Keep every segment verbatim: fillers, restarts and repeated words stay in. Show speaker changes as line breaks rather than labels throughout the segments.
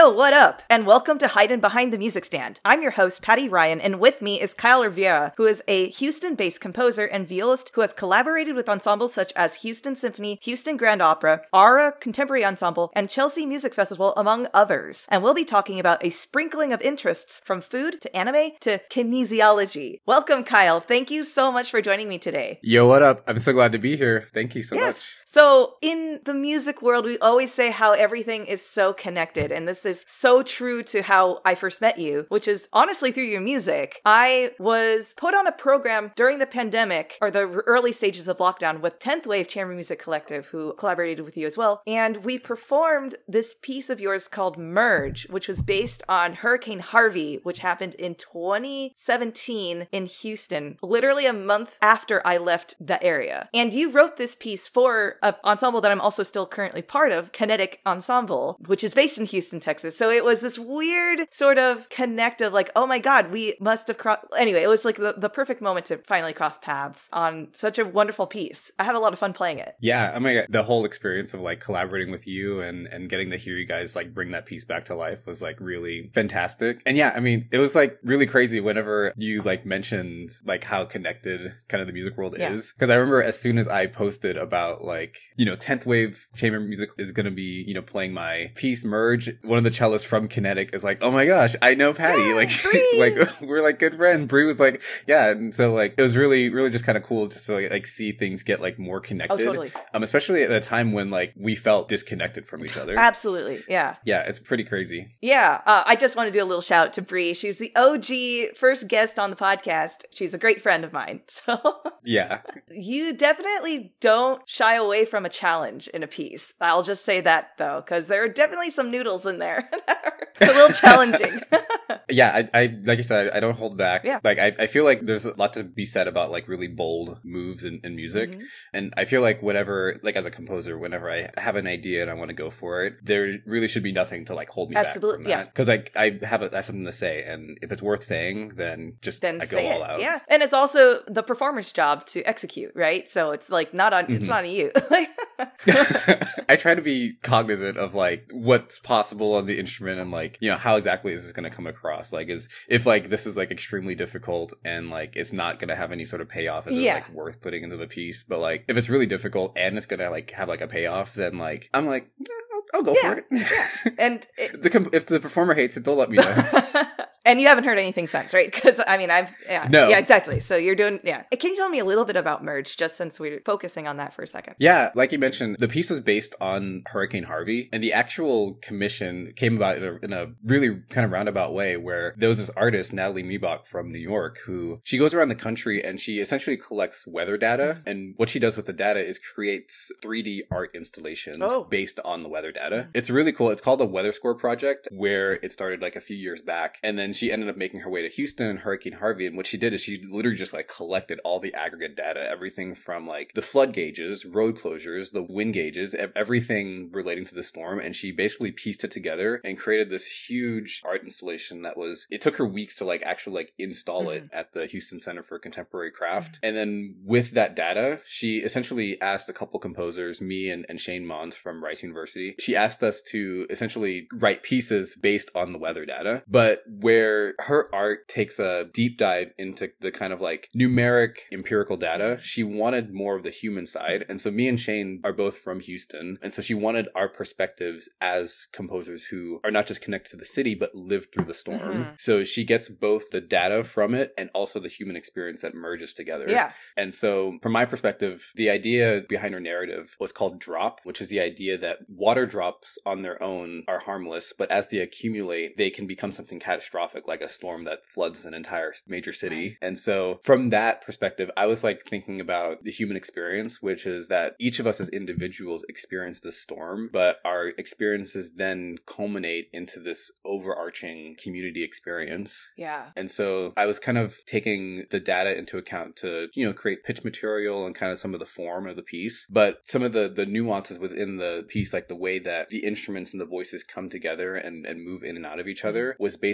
Yo, what up? And welcome to Hiding Behind the Music Stand. I'm your host, Patty Ryan, and with me is Kyle Rivera, who is a Houston-based composer and violist who has collaborated with ensembles such as Houston Symphony, Houston Grand Opera, Aura Contemporary Ensemble, and Chelsea Music Festival, among others. And we'll be talking about a sprinkling of interests from food to anime to kinesiology. Welcome, Kyle. Thank you so much for joining me today.
Yo, what up? I'm so glad to be here. Thank you so
yes.
much.
So in the music world, we always say how everything is so connected. And this is so true to how I first met you, which is honestly through your music. I was put on a program during the pandemic or the early stages of lockdown with tenth Wave Chamber Music Collective, who collaborated with you as well. And we performed this piece of yours called Merge, which was based on Hurricane Harvey, which happened in twenty seventeen in Houston, literally a month after I left the area. And you wrote this piece for an ensemble that I'm also still currently part of, Kinetic Ensemble, which is based in Houston, Texas. So it was this weird sort of connect of like, oh my God, we must have crossed. Anyway, it was like the, the perfect moment to finally cross paths on such a wonderful piece. I had a lot of fun playing it.
Yeah, I mean, the whole experience of like collaborating with you and, and getting to hear you guys like bring that piece back to life was like really fantastic. And yeah, I mean, it was like really crazy whenever you like mentioned like how connected kind of the music world
yeah.
is. Because I remember as soon as I posted about like, you know, tenth Wave Chamber Music is going to be, you know, playing my piece Merge, one of the cellists from Kinetic is like, oh my gosh, I know Patty.
Yeah,
like,
Bree.
like we're like good friends. Bree was like, yeah. And so like, it was really, really just kind of cool just to like, like see things get like more connected.
Oh, totally.
Um, especially at a time when like we felt disconnected from each other.
Absolutely. Yeah.
Yeah. It's pretty crazy.
Yeah. Uh, I just want to do a little shout out to Bree. She was the O G first guest on the podcast. She's a great friend of mine. So
yeah.
You definitely don't shy away from a challenge in a piece. I'll just say that though, because there are definitely some noodles in there that are a little challenging.
Yeah, I, I like you said, I don't hold back.
Yeah.
Like I, I feel like there's a lot to be said about like really bold moves in, in music. Mm-hmm. And I feel like whenever, like as a composer, whenever I have an idea and I want to go for it, there really should be nothing to like hold me
Absolutely,
back from that. Because I, I have, a, I have something to say, and if it's worth saying, then just
then
I go
say
all
it.
out.
Yeah, and it's also the performer's job to execute, right? So it's like not on, mm-hmm. it's not on you.
I try to be cognizant of like what's possible on the instrument and like, you know, how exactly is this going to come across? Like, is if like this is like extremely difficult and like it's not going to have any sort of payoff, is
yeah.
it like worth putting into the piece? But like if it's really difficult and it's going to like have like a payoff, then like I'm like, eh, I'll, I'll go
yeah.
for it.
Yeah. And it-
the com- if the performer hates it, they'll let me know.
And you haven't heard anything since, right? Because, I mean, I've... Yeah,
no.
Yeah, exactly. So you're doing... Yeah. Can you tell me a little bit about Merge, just since we're focusing on that for a second?
Yeah, like you mentioned, the piece was based on Hurricane Harvey, and the actual commission came about in a, in a really kind of roundabout way, where there was this artist, Natalie Miebach from New York, who she goes around the country and she essentially collects weather data, and what she does with the data is creates three D art installations
oh.
based on the weather data. It's really cool. It's called a Weather Score Project, where it started like a few years back, and then she ended up making her way to Houston and Hurricane Harvey. And what she did is she literally just like collected all the aggregate data, everything from like the flood gauges, road closures, the wind gauges, everything relating to the storm. And she basically pieced it together and created this huge art installation that was, it took her weeks to like actually like install mm-hmm. it at the Houston Center for Contemporary Craft. Mm-hmm. And then with that data, she essentially asked a couple composers, me and, and Shane Mons from Rice University, she asked us to essentially write pieces based on the weather data, but where her art takes a deep dive into the kind of like numeric empirical data. She wanted more of the human side. And so me and Shane are both from Houston. And so she wanted our perspectives as composers who are not just connected to the city, but lived through the storm. Mm-hmm. So she gets both the data from it and also the human experience that merges together.
Yeah.
And so from my perspective, the idea behind her narrative was called Drop, which is the idea that water drops on their own are harmless, but as they accumulate, they can become something catastrophic, like a storm that floods an entire major city. And so from that perspective, I was like thinking about the human experience, which is that each of us as individuals experience this storm, but our experiences then culminate into this overarching community experience.
Yeah.
And so I was kind of taking the data into account to, you know, create pitch material and kind of some of the form of the piece, but some of the, the nuances within the piece, like the way that the instruments and the voices come together and, and move in and out of each other, was based on this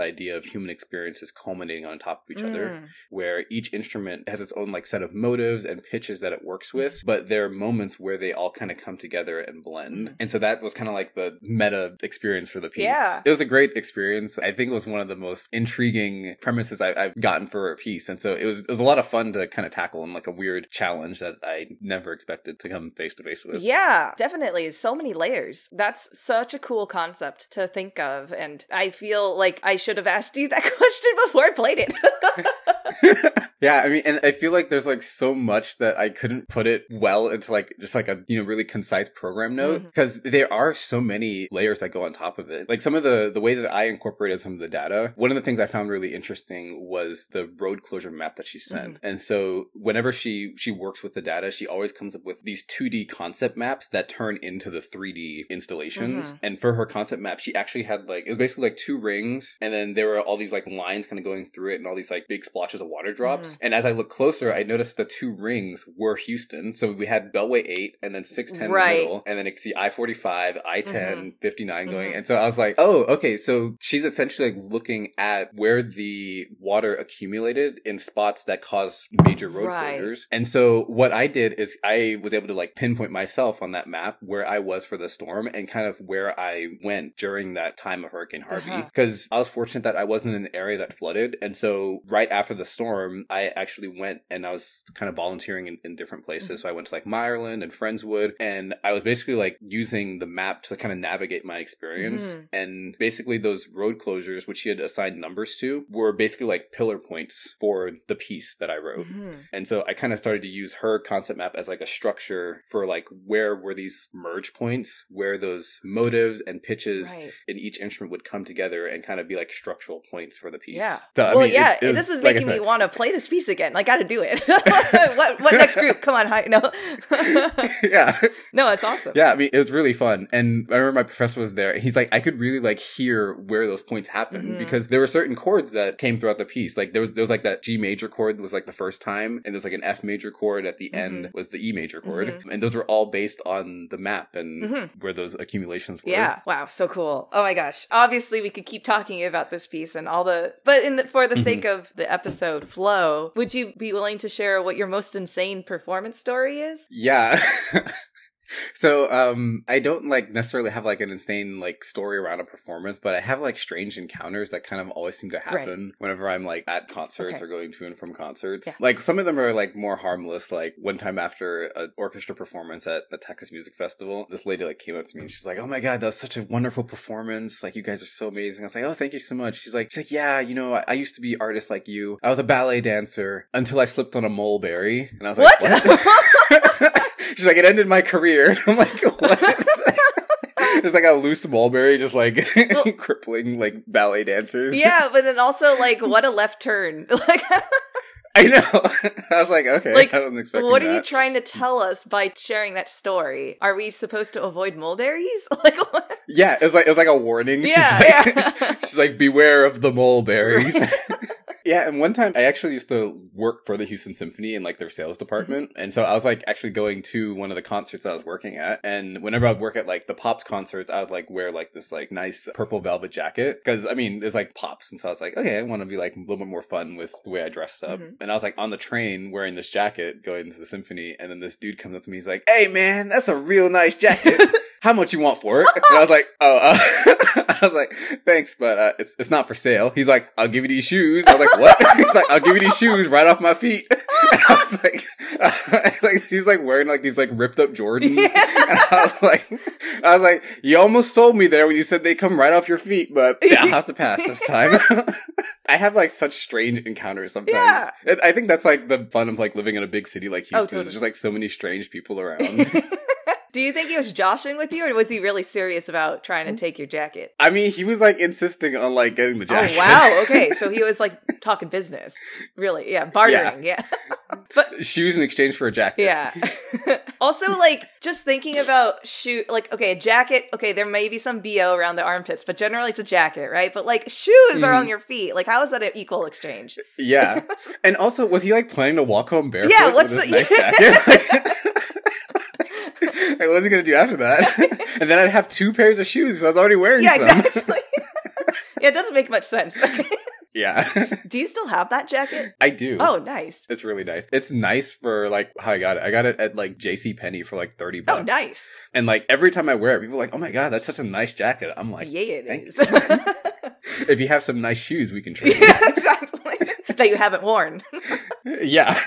idea of human experiences culminating on top of each
Mm.
other, where each instrument has its own like set of motives and pitches that it works with, but there are moments where they all kind of come together and blend.
Mm.
And so that was kind of like the meta experience for the piece.
Yeah.
It was a great experience. I think it was one of the most intriguing premises I, I've gotten for a piece. And so it was, it was a lot of fun to kind of tackle in like a weird challenge that I never expected to come face to face with.
Yeah, definitely. So many layers. That's such a cool concept to think of. And I feel like I should have asked you that question before I played it.
Yeah, I mean, and I feel like there's like so much that I couldn't put it well into like just like a, you know, really concise program note, because mm-hmm. there are so many layers that go on top of it. Like some of the, the way that I incorporated some of the data, one of the things I found really interesting was the road closure map that she sent. Mm-hmm. And so whenever she, she works with the data, she always comes up with these two D concept maps that turn into the three D installations. Mm-hmm. And for her concept map, she actually had like, it was basically like two rings, and then there were all these like lines kind of going through it and all these like big splotches of water drops. Mm-hmm. And as I looked closer, I noticed the two rings were Houston. So we had Beltway eight and then six ten
right.
in the middle. And then you can see I forty-five, I ten, mm-hmm. fifty-nine going. Mm-hmm. And so I was like, oh, okay. So she's essentially like looking at where the water accumulated in spots that cause major road right. closures. And so what I did is I was able to like pinpoint myself on that map where I was for the storm and kind of where I went during that time of Hurricane Harvey. Because uh-huh. I was fortunate that I wasn't in an area that flooded. And so right after the storm, I actually went and I was kind of volunteering in, in different places. Mm-hmm. So I went to like Meyerland and Friendswood, and I was basically like using the map to kind of navigate my experience. Mm-hmm. And basically those road closures, which she had assigned numbers to, were basically like pillar points for the piece that I wrote. Mm-hmm. And so I kind of started to use her concept map as like a structure for like where were these merge points, where those motives and pitches right. in each instrument would come together and kind of be like structural points for the piece.
Yeah.
So, I
well,
mean,
yeah,
it, it was,
this is
like
making me want to play this piece again. I got to do it. what, what next group? Come on. Hi. No.
Yeah.
No, it's awesome.
Yeah. I mean, it was really fun. And I remember my professor was there. He's like, I could really like hear where those points happened mm-hmm. because there were certain chords that came throughout the piece. Like there was, there was like that G major chord that was like the first time. And there's like an F major chord at the mm-hmm. end was the E major chord. Mm-hmm. And those were all based on the map and mm-hmm. where those accumulations were.
Yeah. Wow. So cool. Oh my gosh. Obviously we could keep talking about this piece and all the, but in the, for the mm-hmm. sake of the episode flow, would you be willing to share what your most insane performance story is?
Yeah. So, um, I don't like necessarily have like an insane like story around a performance, but I have like strange encounters that kind of always seem to happen right. whenever I'm like at concerts okay. or going to and from concerts. Yeah. Like some of them are like more harmless. Like one time after an orchestra performance at the Texas Music Festival, this lady like came up to me and she's like, "Oh my God, that was such a wonderful performance. Like you guys are so amazing." I was like, "Oh, thank you so much." She's like, she's like, "Yeah, you know, I, I used to be artist like you. I was a ballet dancer until I slipped on a mulberry." And I was like, "What?" what? She's like, "It ended my career." I'm like, what? It's like a loose mulberry just like well, crippling like ballet dancers.
Yeah, but then also like what a left turn. Like
I know. I was like, okay, like, I wasn't expecting
what are
that.
you trying to tell us by sharing that story? Are we supposed to avoid mulberries? Like what?
Yeah, it's like it's like a warning.
Yeah,
she's like,
yeah.
She's like, beware of the mulberries. Yeah, and one time I actually used to work for the Houston Symphony in like their sales department. Mm-hmm. And so I was like actually going to one of the concerts I was working at. And whenever I would work at like the Pops concerts, I would like wear like this like nice purple velvet jacket. Cause I mean, there's like Pops. And so I was like, okay, I want to be like a little bit more fun with the way I dressed up. Mm-hmm. And I was like on the train wearing this jacket going to the symphony. And then this dude comes up to me. He's like, "Hey man, that's a real nice jacket. How much you want for it?" And I was like, oh, uh, I was like, "Thanks, but uh, it's it's not for sale." He's like, "I'll give you these shoes." I was like, "What?" He's like, "I'll give you these shoes right off my feet." And I was like, uh, like he's like wearing like these like ripped up Jordans. Yeah. And I was like, I was like, "You almost sold me there when you said they come right off your feet, but yeah, I'll have to pass this time." I have like such strange encounters sometimes. Yeah. I think that's like the fun of like living in a big city like Houston. Oh, totally. There's just like so many strange people around.
Do you think he was joshing with you, or was he really serious about trying to take your jacket?
I mean, he was like insisting on like getting the jacket.
Oh, wow. Okay. So he was like talking business. Really. Yeah. Bartering. Yeah. yeah.
But shoes in exchange for a jacket.
Yeah. Also, like, just thinking about shoe, like, okay, a jacket, okay, there may be some B O around the armpits, but generally it's a jacket, right? But like, shoes mm-hmm. are on your feet. Like, how is that an equal exchange?
Yeah. And also, was he like planning to walk home barefoot
yeah, what's
with
the,
his nice jacket? Like, what was he going to do after that? And then I'd have two pairs of shoes. I was already wearing
yeah,
some.
Exactly. it doesn't make much sense.
Yeah.
Do you still have that jacket?
I do.
Oh, nice.
It's really nice. It's nice for like how I got it. I got it at like JCPenney for like thirty bucks.
Oh, nice.
And like every time I wear it, people are like, oh my God, that's such a nice jacket. I'm like,
yeah, it
thank
is.
you. If you have some nice shoes, we can trade.
Yeah, exactly. That you haven't worn.
Yeah.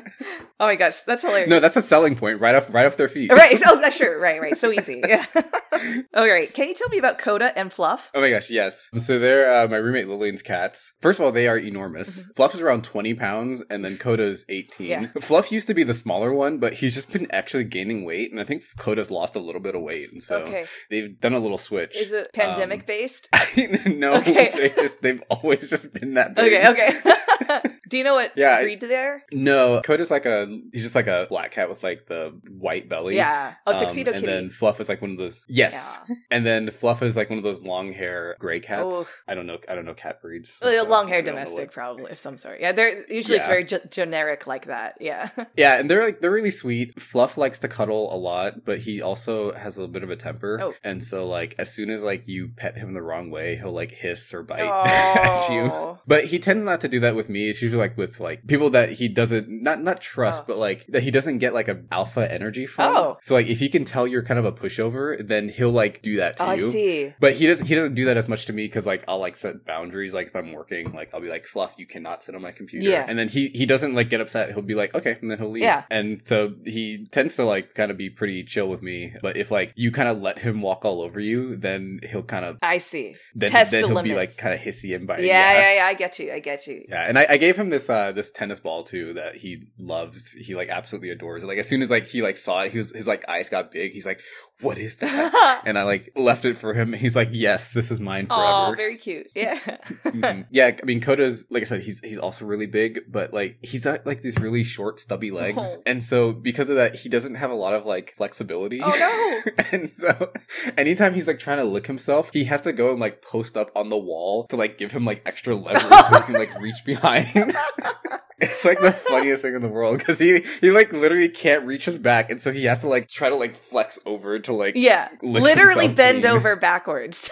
Oh my gosh, that's hilarious.
No, that's a selling point right off right off their feet.
Right. Oh, that's sure. Right, right. So easy. Yeah. All right. Can you tell me about Coda and Fluff?
Oh my gosh, yes. So they're uh, my roommate Lillian's cats. First of all, they are enormous.
Mm-hmm.
Fluff is around twenty pounds, and then Coda's eighteen.
Yeah.
Fluff used to be the smaller one, but he's just been actually gaining weight, and I think Coda's lost a little bit of weight, and so
Okay.
they've done a little switch.
Is it pandemic
Um,
based?
no,
Okay.
they just they've always just been that big.
Okay, okay. Do you know what
Yeah, I-
breed they're?
No, Coda's like a he's just like a black cat with like the white belly.
Yeah. Oh,
Um,
Tuxedo
and
Kitty.
then Fluff is like one of those. Yes.
Yeah.
And then Fluff is like one of those long hair gray cats.
Oh.
I don't know. I don't know cat breeds.
Well,
so
long hair
I don't know
domestic,
what-
probably of some sort. Yeah, they're usually it's
Yeah.
very ge- generic like that. Yeah.
Yeah, and they're like they're really sweet. Fluff likes to cuddle a lot, but he also has a bit of a temper.
Oh.
And so like as soon as like you pet him the wrong way, he'll like hiss or bite at you.
Oh.
But he tends not to do that with me. It's usually like with like people that he doesn't not not trust,
Oh.
but like that he doesn't get like a alpha energy from.
Oh.
So like if he can tell you're kind of a pushover, then he'll like do that to
Oh, I
you.
see.
But he doesn't he doesn't do that as much to me because like I'll like set boundaries. Like if I'm working, like I'll be like, Fluff, you cannot sit on my computer.
Yeah.
And then he he doesn't like get upset. He'll be like, okay, and then he'll leave.
Yeah.
And so he tends to like kind of be pretty chill with me. But if like you kind of let him walk all over you, then he'll kind of
I see.
then,
Test
then
the
he'll
limits.
be like kind of hissy and
yeah,
biting.
yeah, yeah, I get you. I get you.
Yeah, and I, I gave him this uh this tennis ball too that he loves. He like absolutely adores it. Like as soon as like he like saw it, he was his like eyes got big. He's like, "What is that?" And I like left it for him. He's like, "Yes, this is mine forever."
Oh, very cute. Yeah.
Mhm. Yeah, I mean Coda's like I said, he's he's also really big, but like he's got like these really short, stubby legs,
Oh.
and so because of that, he doesn't have a lot of like flexibility.
Oh, no.
And so anytime he's like trying to lick himself, he has to go and like post up on the wall to like give him like extra leverage so he can like reach behind. It's like the funniest thing in the world because he he like literally can't reach his back, and so he has to like try to like flex over to like
Yeah.
lick
Literally
himself
bend
clean.
over backwards.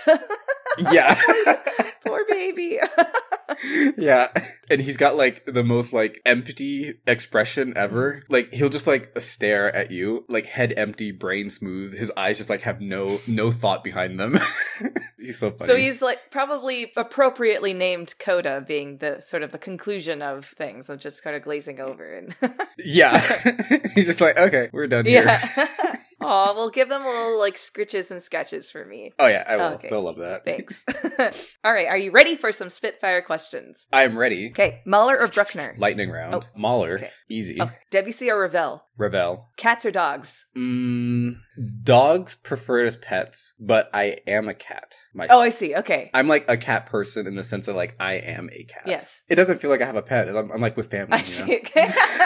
Yeah.
Poor baby.
Yeah. And he's got like the most like empty expression ever. Like he'll just like stare at you, like head empty, brain smooth. His eyes just like have no no thought behind them. He's so funny.
So he's like probably appropriately named Coda, being the sort of the conclusion of things, of just kind of glazing over and
Yeah. He's just like, okay, we're done here.
yeah. Aw, well, give them little like scritches and sketches for me.
Oh yeah, I will.
Okay.
They'll love that.
Thanks. All right, are you ready for some Spitfire questions?
I'm ready.
Okay, Mahler or Bruckner?
Lightning round.
Oh,
Mahler.
okay.
Easy.
Oh, Debussy or Ravel?
Ravel.
Cats or dogs?
Mm, dogs preferred as pets, but I am a cat. My
Oh, I see. Okay.
I'm like a cat person in the sense that like I am a cat.
Yes.
It doesn't feel like I have a pet. I'm, I'm like with family.
I
you
see.
know?
Okay.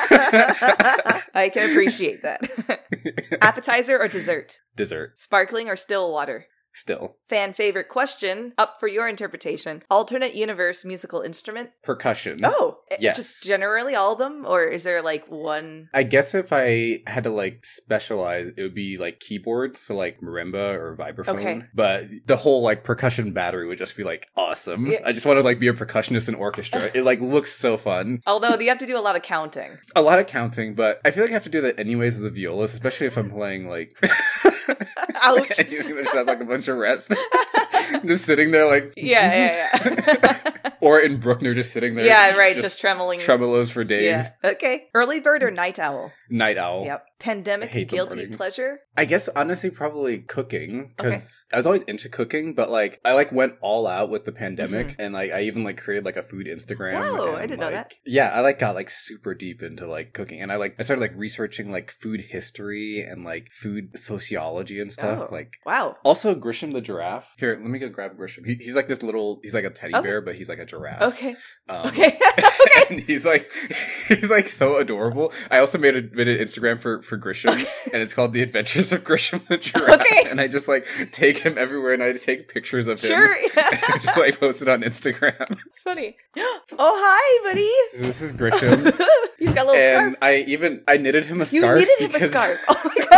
I can appreciate that. Appetizer or dessert?
Dessert.
Sparkling or still water?
Still.
Fan favorite question, up for your interpretation. Alternate universe musical instrument?
Percussion.
Oh,
Yes.
just generally all of them? Or is there like one?
I guess if I had to like specialize, it would be like keyboards, so like marimba or vibraphone.
Okay.
But the whole like percussion battery would just be like awesome.
Yeah.
I just want to like be a percussionist in orchestra. It like looks so fun.
Although you have to do a lot of counting.
A lot of counting, but I feel like I have to do that anyways as a violist, especially if I'm playing like
Ouch.
anything that just has like a bunch of rest. Just sitting there like
Yeah, yeah, yeah.
or in Bruckner just sitting there.
Yeah, right, just tremoling.
tremolos for days.
Yeah. Okay. Early bird or night owl?
Night owl.
Yep. Pandemic
I hate the
guilty
mornings.
pleasure?
I guess honestly probably cooking because I was always into cooking, but like I like went all out with the pandemic and like I even like created like a food Instagram.
Whoa,
and,
I didn't know
like-
that.
Yeah, I like got like super deep into like cooking and I like I started like researching like food history and like food sociology and stuff.
Oh,
Like
wow.
also Grisham the giraffe. Here, let me go grab Grisham. He, he's like this little. He's like a teddy
Okay.
bear, but he's like a giraffe.
Okay.
Um,
Okay.
and he's like, he's like so adorable. I also made a made an Instagram for for Grisham, and it's called The Adventures of Grisham the Giraffe.
Okay.
And I just like take him everywhere, and I take pictures of him.
Sure.
And just like post it on Instagram.
It's funny. Oh, hi, buddy.
So this is Grisham,
He's got a little
and
scarf.
I even I knitted him a
You
scarf
knitted him a
because
scarf. Oh my god.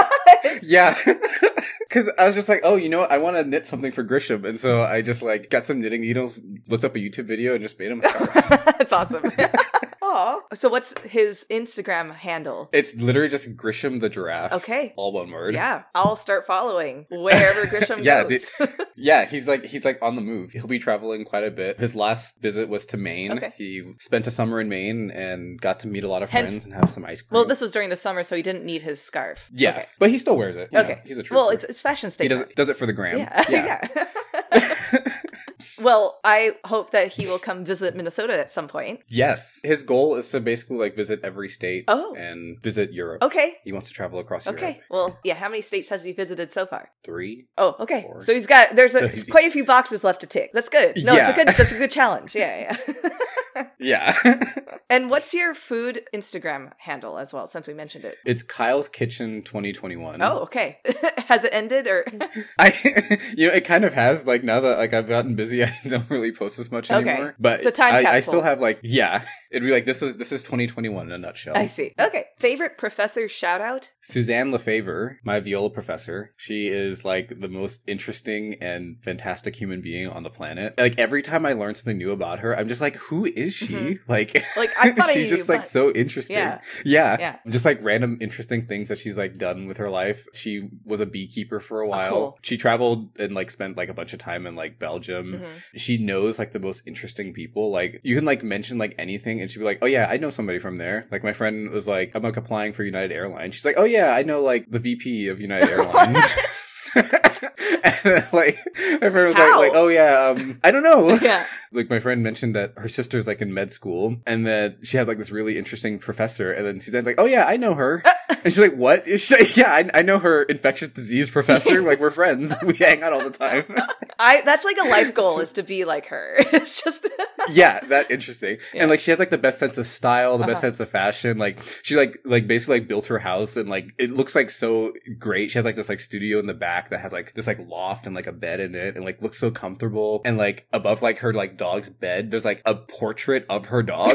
Yeah. Because I was just like, oh, you know what? I want to knit something for Grisham. And so I just like got some knitting needles, looked up a YouTube video, and just made him a scarf.
That's awesome. Aw. So what's his Instagram handle?
It's literally just Grisham the giraffe.
Okay.
All one word.
Yeah. I'll start following wherever Grisham
yeah,
goes.
the, yeah, he's like he's like on the move. He'll be traveling quite a bit. His last visit was to Maine.
Okay.
He spent a summer in Maine and got to meet a lot of friends
Hence-
and have some ice cream.
Well, this was during the summer, so he didn't need his scarf.
Yeah.
Okay.
But he still wears it. You
Okay.
know, he's a trooper.
Well, it's, it's fashion
he
statement.
does, does it for the gram.
Yeah.
Yeah.
yeah. Well, I hope that he will come visit Minnesota at some point.
Yes. His goal is to basically like visit every state
Oh.
and visit Europe.
Okay.
He wants to travel across Europe.
Okay. Well, yeah, how many states has he visited so far?
Three.
Oh, okay.
Four.
So he's got there's a,
So he's-
quite a few boxes left to tick. That's good. No,
Yeah.
it's a good that's a good challenge. Yeah, yeah.
Yeah.
And what's your food Instagram handle as well, since we mentioned it?
It's Kyle's Kitchen twenty twenty-one.
Oh, okay. Has it ended or
I, you know, it kind of has. Like now that like I've gotten busy, I don't really post as much
Okay.
anymore. But
It's a time
I, I
capsule.
still have like, yeah, it'd be like this is this is twenty twenty-one in a nutshell.
I see. Okay. Favorite professor shout out?
Suzanne Lefevre, my viola professor, she is like the most interesting and fantastic human being on the planet. Like every time I learn something new about her, I'm just like, who is she?
Mhm.
Like,
Like, I thought I
she's
knew
just
you,
like
but-
so interesting.
Yeah.
yeah,
Yeah.
Just like random interesting things that she's like done with her life. She was a beekeeper for a while.
cool.
She traveled and like spent like a bunch of time in like Belgium.
Mhm.
She knows like the most interesting people. Like you can like mention like anything and she'd be like, oh yeah, I know somebody from there. Like my friend was like, I'm like applying for United Airlines. She's like, oh yeah, I know like the V P of United Airlines. And then, like my friend was
How?
like, like, oh yeah, um, I don't know.
Yeah.
Like my friend mentioned that her sister's like in med school and that she has like this really interesting professor, and then Suzanne's like, oh yeah, I know her. And she's like, what? She's like, yeah, I, I know her infectious disease professor. Like we're friends. We hang out all the time.
I that's like a life goal is to be like her. It's just
Yeah, that interesting.
Yeah.
And like she has like the best sense of style, the best
Uh-huh.
sense of fashion. Like she like like basically like built her house and like it looks like so great. She has like this like studio in the back that has like this like loft and like a bed in it and like looks so comfortable. And like above like her like dog's bed, there's like a portrait of her dog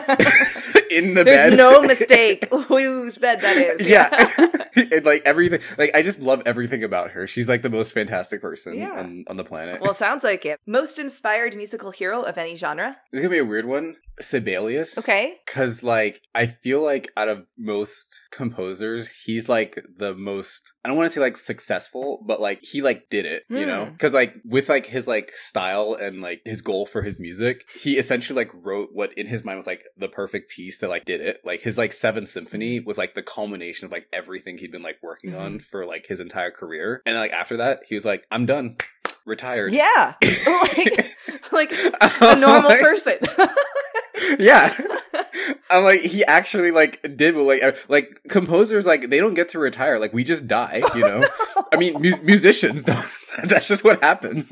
in the
There's
bed.
no mistake whose bed that is.
Yeah. And like everything, like I just love everything about her. She's like the most fantastic person
Yeah.
on, on the planet.
Well, sounds like it. Most inspired musical hero of any genre?
This is gonna be a weird one. Sibelius.
Okay.
Cause like, I feel like out of most composers, he's like the most, I don't want to say like successful, but like he like did it, you
Hmm.
know? Cause like with like his like style and like his goal for his music, he essentially like wrote what in his mind was like the perfect piece that like did it. Like his like Seventh Symphony was like the culmination of like everything he'd been like working on for like his entire career. And like after that, he was like, I'm done. Retired.
Yeah. like, like a normal
Like-
person.
Yeah. I'm like, he actually like did like uh, like composers like they don't get to retire, like we just die, you know. I mean, mu- musicians don't. That's just what happens.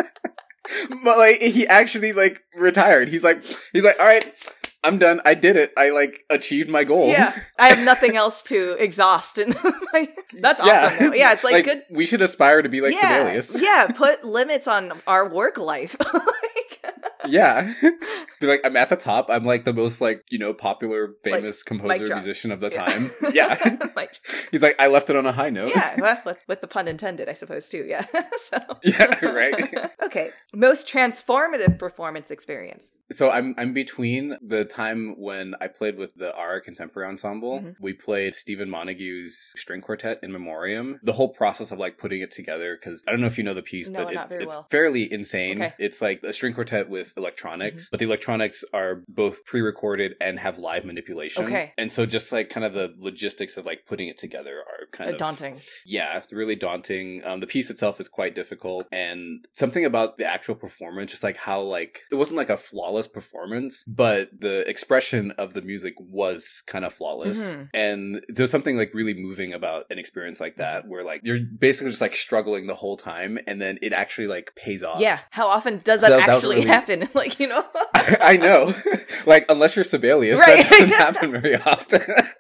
But like he actually like retired. He's like he's like, all right, I'm done. I did it. I like achieved my goal.
Yeah. I have nothing else to exhaust. And like, that's awesome. Though. Yeah. It's like, good.
We should aspire to be like
yeah.
Sibelius.
Yeah. Put limits on our work life. Like,
Yeah. Be like, I'm at the top. I'm like the most like, you know, popular, famous
mic
composer,
drop.
musician of the
Yeah.
time. Yeah.
Like,
He's like, I left it on a high note.
yeah. Well, with, with the pun intended, I suppose, too. Yeah. So.
Yeah, right.
Okay. Most transformative performance experience.
So I'm I'm between the time when I played with the Ara Contemporary Ensemble.
Mhm.
We played Stephen Montague's string quartet in memoriam. The whole process of like putting it together, because I don't know if you know the piece,
No,
but
not
it's
very
it's
well.
fairly insane.
Okay.
It's like a string quartet with electronics,
Mhm.
but the electronics are both pre-recorded and have live manipulation.
Okay.
And so just like kind of the logistics of like putting it together are kind
Uh,
of
daunting.
Yeah, really daunting. Um, the piece itself is quite difficult, and something about the actual performance, just like how like it wasn't like a flawless performance, but the expression of the music was kind of flawless.
Mhm.
And there's something like really moving about an experience like that, where like you're basically just like struggling the whole time, and then it actually like pays off.
Yeah. How often does that
So that was
actually
really-
happen? Like, you know?
I know. Like unless you're Sibelius,
Right.
that doesn't happen very often.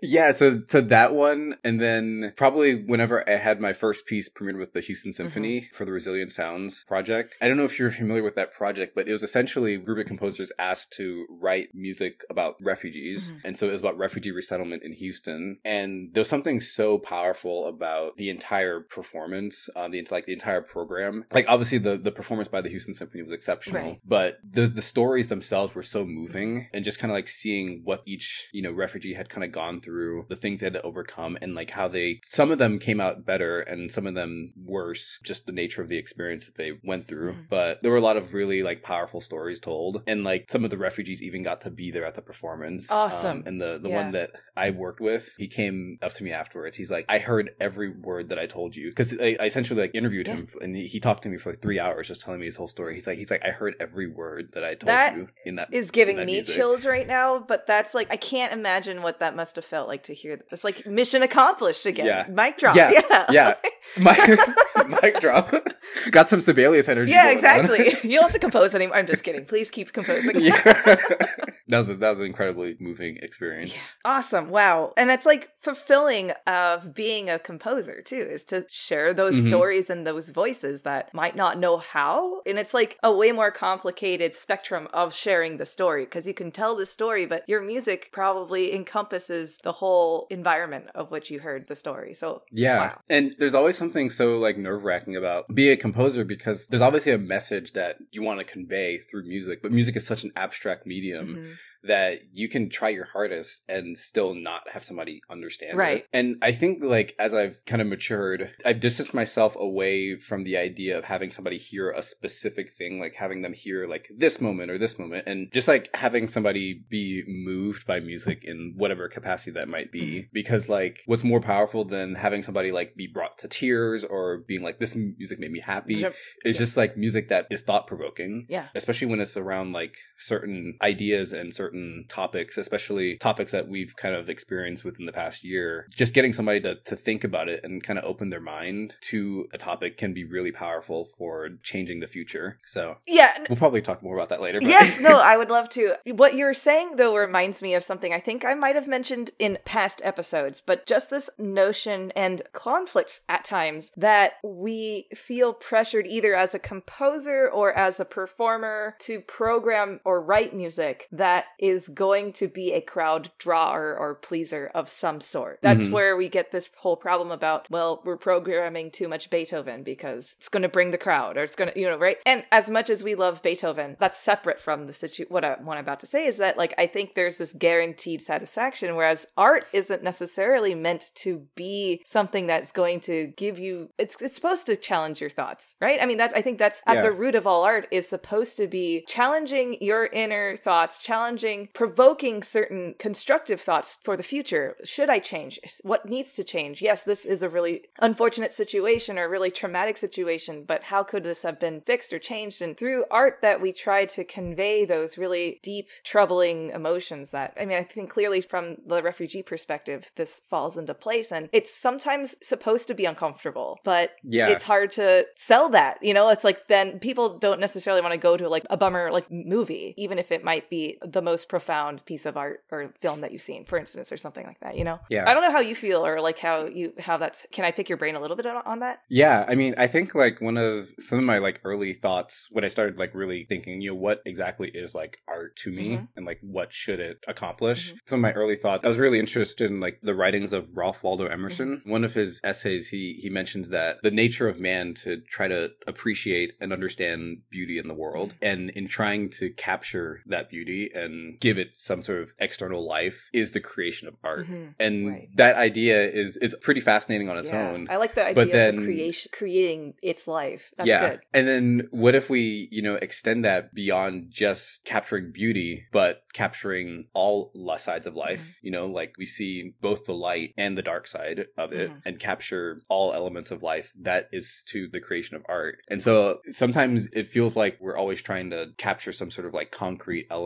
Yeah, so so that one, and then probably whenever I had my first piece premiered with the Houston Symphony mm-hmm. for the Resilient Sounds project. I don't know if you're familiar with that project, but it was essentially a group of composers asked to write music about refugees. Mm-hmm. And so it was about refugee resettlement in Houston. And there was something so powerful about the entire performance, uh, the like the entire program. Like obviously the, the performance by the Houston Symphony was exceptional, right. but the the stories themselves were so moving, and just kind of like seeing what each, you know, refugee had kind of gone through, the things they had to overcome, and like how they, some of them came out better and some of them worse, just the nature of the experience that they went through. Mm-hmm. But there were a lot of really like powerful stories told, and like some of the refugees even got to be there at the performance.
Awesome.
Um, and the, the
yeah.
one that I worked with, he came up to me afterwards. He's like, I heard every word that I told you. Because I, I essentially like interviewed yeah. him, and he, he talked to me for like three hours just telling me his whole story. He's like, he's like, I heard every word that I told
that
you in that
is giving
that
me
music.
Chills right now, but that's like, I can't imagine what that must have felt like to hear that. It's like mission accomplished again.
Yeah.
Mic drop.
Yeah.
Yeah.
yeah. mic, mic drop. Got some Sibelius energy.
Yeah, exactly. You don't have to compose anymore. I'm just kidding. Please keep composing.
Yeah. that was a, that was an incredibly moving experience.
Yeah. Awesome. Wow. And it's like fulfilling of being a composer too, is to share those mm-hmm. stories and those voices that might not know how. And it's like a way more complicated spectrum of sharing the story, because you can tell the story, but your music probably encompasses the whole environment of which you heard the story. So
yeah.
Wow.
And there's always something so like nerve-wracking about being a composer, because there's obviously a message that you want to convey through music, but music is such an abstract medium mm-hmm. that you can try your hardest and still not have somebody understand
right.
it. And I think like as I've kind of matured, I've distanced myself away from the idea of having somebody hear a specific thing, like having them hear like this moment or this moment, and just like having somebody be moved by music in whatever capacity that might be. Mm-hmm. Because like what's more powerful than having somebody like be brought to tears or being like, this music made me happy, yep. is yeah. just like music that is thought-provoking.
Yeah.
Especially when it's around like certain ideas and certain topics, especially topics that we've kind of experienced within the past year. Just getting somebody to, to think about it and kind of open their mind to a topic can be really powerful for changing the future. So
yeah,
we'll probably talk more about that later. But.
Yes, no, I would love to. What you're saying though reminds me of something I think I might have mentioned in past episodes, but just this notion and conflicts at times that we feel pressured either as a composer or as a performer to program or write music that is going to be a crowd drawer or pleaser of some sort. That's mm-hmm. where we get this whole problem about, well, we're programming too much Beethoven because it's going to bring the crowd, or it's going to, you know, right? And as much as we love Beethoven, that's separate from the situ- what, I, what I'm about to say is that, like, I think there's this guaranteed satisfaction, whereas art isn't necessarily meant to be something that's going to give you, it's, it's supposed to challenge your thoughts, right? I mean, that's, I think that's at yeah. the root of all art, is supposed to be challenging your inner thoughts, challenging, provoking certain constructive thoughts for the future. Should I change? What needs to change? Yes, this is a really unfortunate situation or a really traumatic situation, but how could this have been fixed or changed? And through art that we try to convey those really deep, troubling emotions that, I mean, I think clearly from the refugee perspective, this falls into place. And it's sometimes supposed to be uncomfortable, but yeah. it's hard to sell that, you know? It's like, then people don't necessarily want to go to like a bummer like movie, even if it might be the most profound piece of art or film that you've seen, for instance, or something like that, you know?
Yeah.
I don't know how you feel, or like how you, how that's, can I pick your brain a little bit on, on that?
Yeah. I mean, I think like one of some of my like early thoughts when I started like really thinking, you know, what exactly is like art to me mm-hmm. and like what should it accomplish? Mm-hmm. Some of my early thoughts, I was really interested in like the writings of Ralph Waldo Emerson. Mm-hmm. One of his essays, he, he mentions that the nature of man to try to appreciate and understand beauty in the world, mm-hmm. and in trying to capture that beauty and give it some sort of external life, is the creation of art. Mm-hmm. And right. that idea is, is pretty fascinating on its
yeah.
own.
I like the idea but then, of the creation, creating its life. That's yeah. good.
And then what if we, you know, extend that beyond just capturing beauty, but capturing all sides of life, mm-hmm. you know, like we see both the light and the dark side of it, mm-hmm. and capture all elements of life. That is to the creation of art. And so sometimes it feels like we're always trying to capture some sort of like concrete element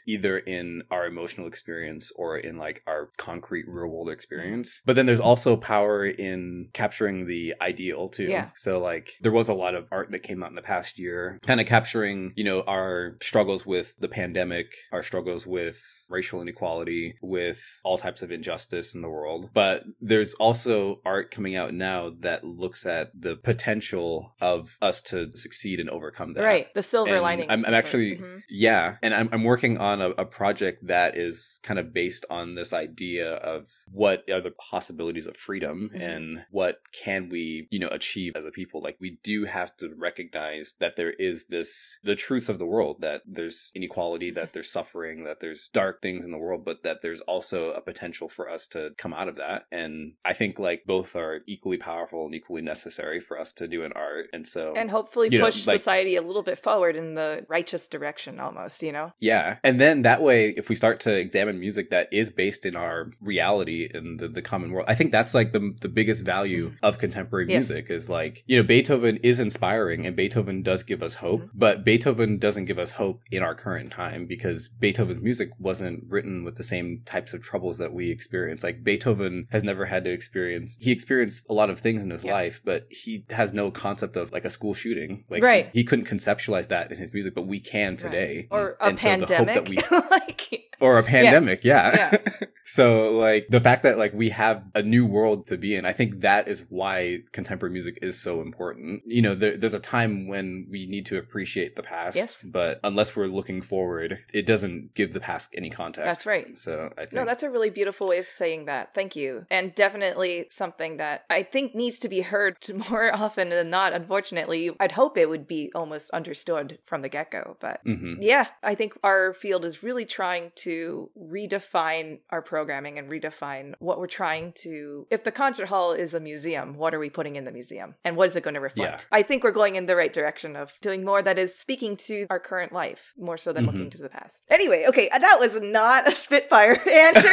either in our emotional experience or in like our concrete real world experience. But then there's also power in capturing the ideal too.
Yeah.
So like there was a lot of art that came out in the past year, kind of capturing, you know, our struggles with the pandemic, our struggles with racial inequality, with all types of injustice in the world. But there's also art coming out now that looks at the potential of us to succeed and overcome that.
Right. The silver
And
lining.
I'm, I'm actually,
mm-hmm.
yeah. And I'm, I'm working on a, a project that is kind of based on this idea of what are the possibilities of freedom
Mm-hmm.
and what can we, you know, achieve as a people. Like we do have to recognize that there is this, the truth of the world, that there's inequality, that there's suffering, that there's dark things in the world, but that there's also a potential for us to come out of that. And I think like both are equally powerful and equally necessary for us to do in art. And so,
and hopefully
you know,
push
like-
society a little bit forward in the righteous direction almost, you know?
yeah. And then that way, if we start to examine music that is based in our reality in the, the common world, I think that's like the, the biggest value of contemporary
Yes.
music is like, you know, Beethoven is inspiring and Beethoven does give us hope,
Mm-hmm.
but Beethoven doesn't give us hope in our current time because Beethoven's music wasn't written with the same types of troubles that we experience. Like Beethoven has never had to experience, he experienced a lot of things in his
Yeah.
life, but he has no concept of like a school shooting. Like
Right.
he, he couldn't conceptualize that in his music, but we can today.
Right. Or a
And so the hope
pandemic.
that we
like,
or a pandemic, yeah.
Yeah.
So like the fact that like we have a new world to be in, I think that is why contemporary music is so important. You know, there, there's a time when we need to appreciate the past,
Yes.
but unless we're looking forward, it doesn't give the past any context.
That's right.
So I think
no, that's a really beautiful way of saying that. Thank you. And definitely something that I think needs to be heard more often than not, unfortunately. I'd hope it would be almost understood from the get-go. But
Mhm.
yeah, I think our field is really trying to redefine our programming and redefine what we're trying to... If the concert hall is a museum, what are we putting in the museum? And what is it going to reflect?
Yeah.
I think we're going in the right direction of doing more that is speaking to our current life, more so than
Mhm.
looking to the past. Anyway, okay, that was not a Spitfire answer.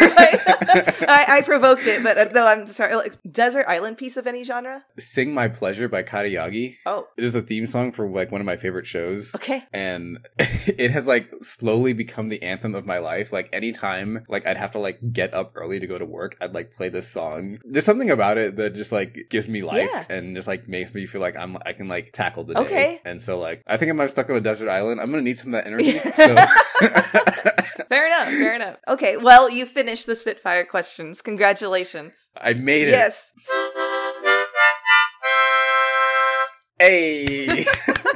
I, I, I provoked it, but uh, no, I'm sorry. Like, Desert Island piece of any genre?
Sing My Pleasure by Katayagi.
Oh,
It is a theme song for like one of my favorite shows.
okay.
And it has like slowly become the anthem of my life. Like anytime like I'd have to like get up early to go to work, I'd like play this song. There's something about it that just like gives me life
Yeah.
and just like makes me feel like I'm I can like tackle the day.
Okay.
And so like I think I'm stuck on a desert island. I'm gonna need some of that energy. So
Fair enough, fair enough. Okay, well, you finished the Spitfire questions. Congratulations.
I made it.
Yes.
Hey.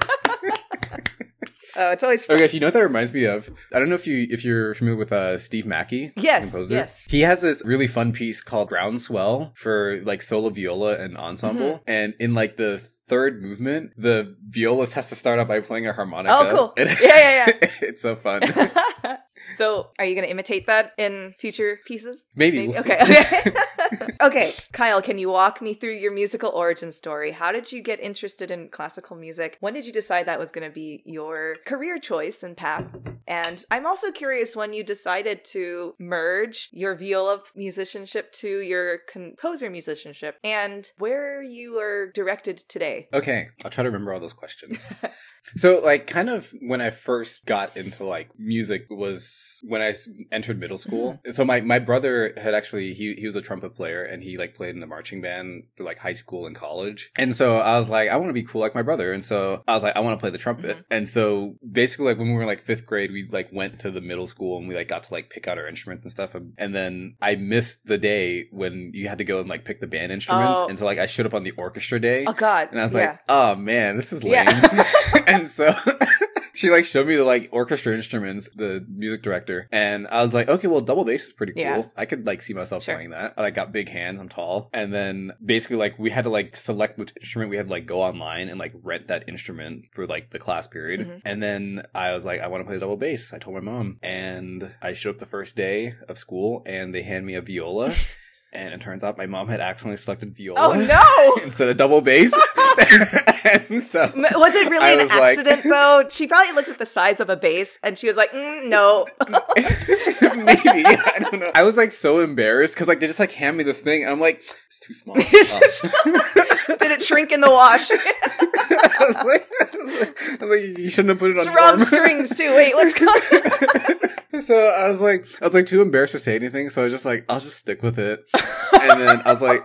Oh, it's always fun.
Okay, so you know what that reminds me of? I don't know if you if you're familiar with uh, Steve Mackey,
Yes,
composer.
yes.
He has this really fun piece called Groundswell for like solo viola and ensemble,
Mm-hmm.
and in like the third movement, the violist has to start out by playing a harmonica.
Oh, cool.
And-
Yeah, yeah,
it's so fun.
So, are you going to imitate that in future pieces?
Maybe. We'll see.
Okay, okay. Okay, Kyle, can you walk me through your musical origin story? How did you get interested in classical music? When did you decide that was going to be your career choice and path? And I'm also curious when you decided to merge your viola musicianship to your composer musicianship and where you are directed today.
Okay, I'll try to remember all those questions. So, like, kind of when I first got into, like, music was when I s- entered middle school. So my, my brother had actually, he, he was a trumpet player and he, like, played in the marching band for, like, high school and college. And so I was like, I want to be cool like my brother. And so I was like, I want to play the trumpet.
Mhm.
And so basically, like, when we were, like, fifth grade, we, like, went to the middle school and we, like, got to, like, pick out our instruments and stuff. And then I missed the day when you had to go and, like, pick the band instruments.
Oh.
And so, like, I showed up on the orchestra day.
Oh, God.
And I was
yeah.
like, oh man, this is lame.
Yeah.
And so she like showed me the like orchestra instruments, the music director. And I was like, okay, well, double bass is pretty cool.
Yeah.
I could like see myself
Sure.
playing that. I like got big hands. I'm tall. And then basically like we had to like select which instrument. We had to like go online and like rent that instrument for like the class period.
Mhm.
And then I was like, I want to play the double bass. I told my mom. And I showed up the first day of school and they hand me a viola. And it turns out my mom had accidentally selected viola
Oh, no!
instead of double bass. And so
M- Was it really
I
an
was like-
accident, though? She probably looked at the size of a bass and she was like, mm, no.
maybe, I don't know. I was like so embarrassed because like they just like hand me this thing and I'm like, it's too small.
It's
Oh.
just- Did it shrink in the wash?
I was like, I was like, I was like, you shouldn't have put it
It's
on
wrong
warm.
strings, too. Wait, what's going on?
So I was like, I was like too embarrassed to say anything. So I was just like, I'll just stick with it. And then I was like,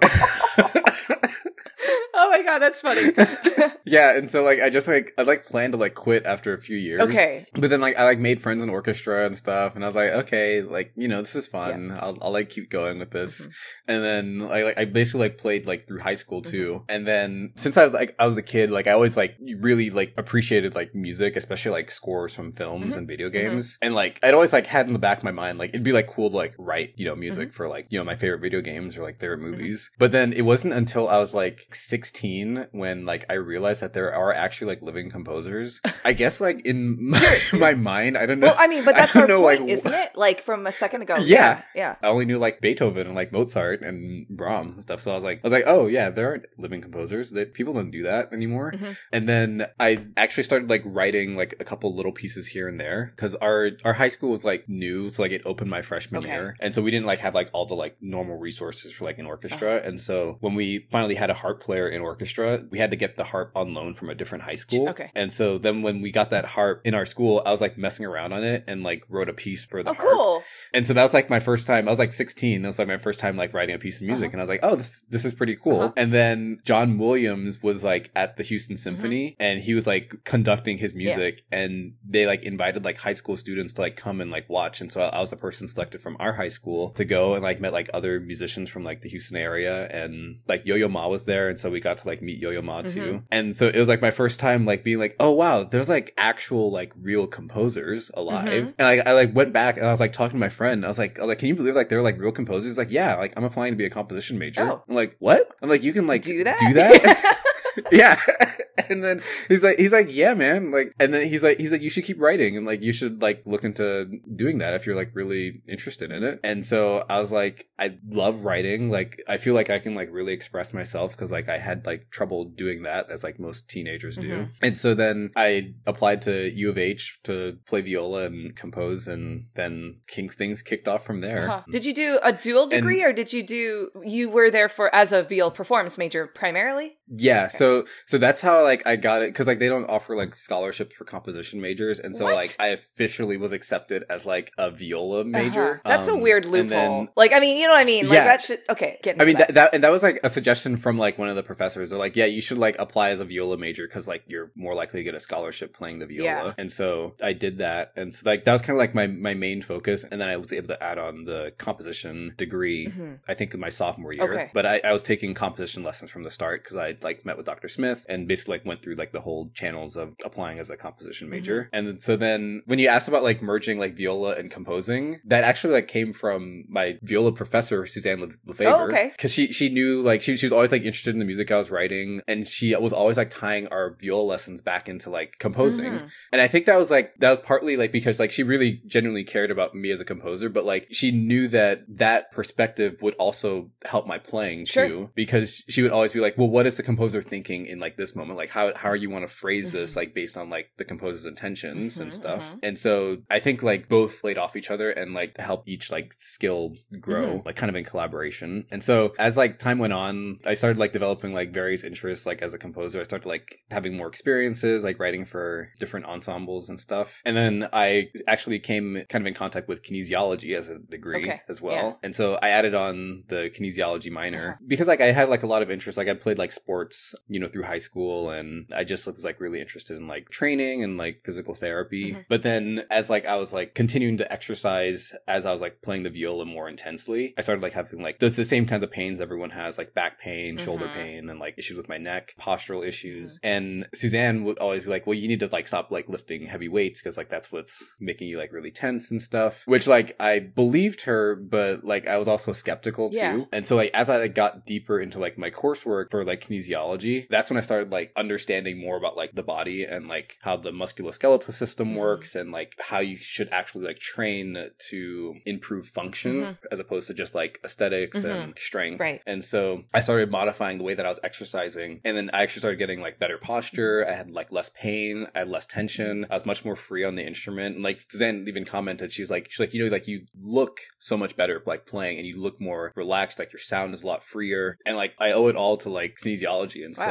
oh my god, that's funny.
Yeah, and so like I just like I like planned to like quit after a few years.
Okay.
But then like I like made friends in orchestra and stuff, and I was like, okay, like you know this is fun. Yeah. I'll I'll like keep going with this. Mm-hmm. And then like, like I basically like played like through high school too. Mm-hmm. And then since I was like I was a kid, like I always like really like appreciated like music, especially like scores from films mm-hmm. and video games. Mm-hmm. And like I'd always like had in the back of my mind like it'd be like cool to like write you know music mm-hmm. for like you know my favorite video games or like favorite movies. Mm-hmm. But then it wasn't until I was like sixteen when like I realized that there are actually like living composers. I guess like in my, my mind, I don't know.
Well, I mean, but that's our
know,
point,
like,
isn't it? Like from a second ago.
Yeah,
yeah, yeah.
I only knew like Beethoven and like Mozart and Brahms and stuff. So I was like, I was like, oh yeah, there aren't living composers. That people don't do that anymore. Mm-hmm. And then I actually started like writing like a couple little pieces here and there because our our high school was like new, so like it opened my freshman okay. year, and so we didn't like have like all the like normal resources for like an orchestra. Uh-huh. And so when we finally had a harp player in orchestra, we had to get the harp on loan from a different high school.
Okay.
And so then when we got that harp in our school, I was like messing around on it and like wrote a piece for the
oh,
harp.
Cool.
And so that was like my first time. I was like sixteen. That was like my first time like writing a piece of music. Uh-huh. And I was like, oh, this this is pretty cool. Uh-huh. And then John Williams was like at the Houston Symphony mm-hmm. and he was like conducting his music yeah. and they like invited like high school students to like come and like watch. And so I was the person selected from our high school to go and like met like other musicians from like the Houston area, and like Yo-Yo Ma was there. And so we got to like meet Yo-Yo Ma mm-hmm. too. And so it was like my first time like being like, oh wow, there's like actual like real composers alive. Mm-hmm. And like I like went back and I was like talking to my friend. I was like, I was like, can you believe like they're like real composers? He's like, yeah, like I'm applying to be a composition major. Oh. I'm like, what? I'm like, you can like
do that?
Do that? Yeah. And then he's like, he's like, yeah, man. Like, and then he's like, he's like, you should keep writing and like, you should like look into doing that if you're like really interested in it. And so I was like, I love writing. Like, I feel like I can like really express myself because like I had like trouble doing that as like most teenagers do. Mm-hmm. And so then I applied to U of H to play viola and compose, and then King's things kicked off from there.
Uh-huh. Did you do a dual degree and, or did you do, you were there for as a viol performance major primarily?
Yeah. Okay. So, so that's how like I got it. Cause like they don't offer like scholarships for composition majors. And so what? like I officially was accepted as like a viola major.
Uh-huh. That's
um,
a weird loophole. Then, like, I mean, you know what I mean? Like yeah. that should, okay. Get into
I mean,
that.
that, that, and that was like a suggestion from like one of the professors. They're like, yeah, you should like apply as a viola major. Cause like you're more likely to get a scholarship playing the viola. Yeah. And so I did that. And so like that was kind of like my, my main focus. And then I was able to add on the composition degree, mm-hmm. I think in my sophomore year. Okay. But I, I was taking composition lessons from the start because I like met with Doctor Smith and basically like went through like the whole channels of applying as a composition major. Mm-hmm. And so then when you asked about like merging like viola and composing, that actually like came from my viola professor, Suzanne Le- Lefebvre.
Oh, okay.
Cause she, she knew like, she, she was always like interested in the music I was writing, and she was always like tying our viola lessons back into like composing. Mm-hmm. And I think that was like, that was partly like because like she really genuinely cared about me as a composer, but like she knew that that perspective would also help my playing
sure.
too, because she would always be like, well, what is the composer thinking in like this moment? Like how, how are you want to phrase mm-hmm. this like based on like the composer's intentions mm-hmm, and stuff. Mm-hmm. And so I think like both played off each other and like helped each like skill grow mm-hmm. like kind of in collaboration. And so as like time went on, I started like developing like various interests like as a composer. I started like having more experiences like writing for different ensembles and stuff. And then I actually came kind of in contact with kinesiology as a degree okay. as well. Yeah. And so I added on the kinesiology minor uh-huh. because like I had like a lot of interest. Like I played like sports, you know, through high school, and I just was like really interested in like training and like physical therapy. Mm-hmm. But then as like I was like continuing to exercise as I was like playing the viola more intensely, I started like having like the, the same kinds of pains everyone has, like back pain, mm-hmm. shoulder pain, and like issues with my neck, postural issues. Mm-hmm. And Suzanne would always be like, well, you need to like stop like lifting heavy weights because like that's what's making you like really tense and stuff, which like I believed her, but like I was also skeptical too. Yeah. And so like as I like, got deeper into like my coursework for like kinesiology, that's when I started like understanding more about like the body and like how the musculoskeletal system mm-hmm. works, and like how you should actually like train to improve function mm-hmm. as opposed to just like aesthetics mm-hmm. and strength.
Right.
And so I started modifying the way that I was exercising, and then I actually started getting like better posture. I had like less pain. I had less tension. I was much more free on the instrument. And like Suzanne even commented, she was like, she's like, you know, like you look so much better like playing, and you look more relaxed. Like your sound is a lot freer. And like I owe it all to like kinesiology. And so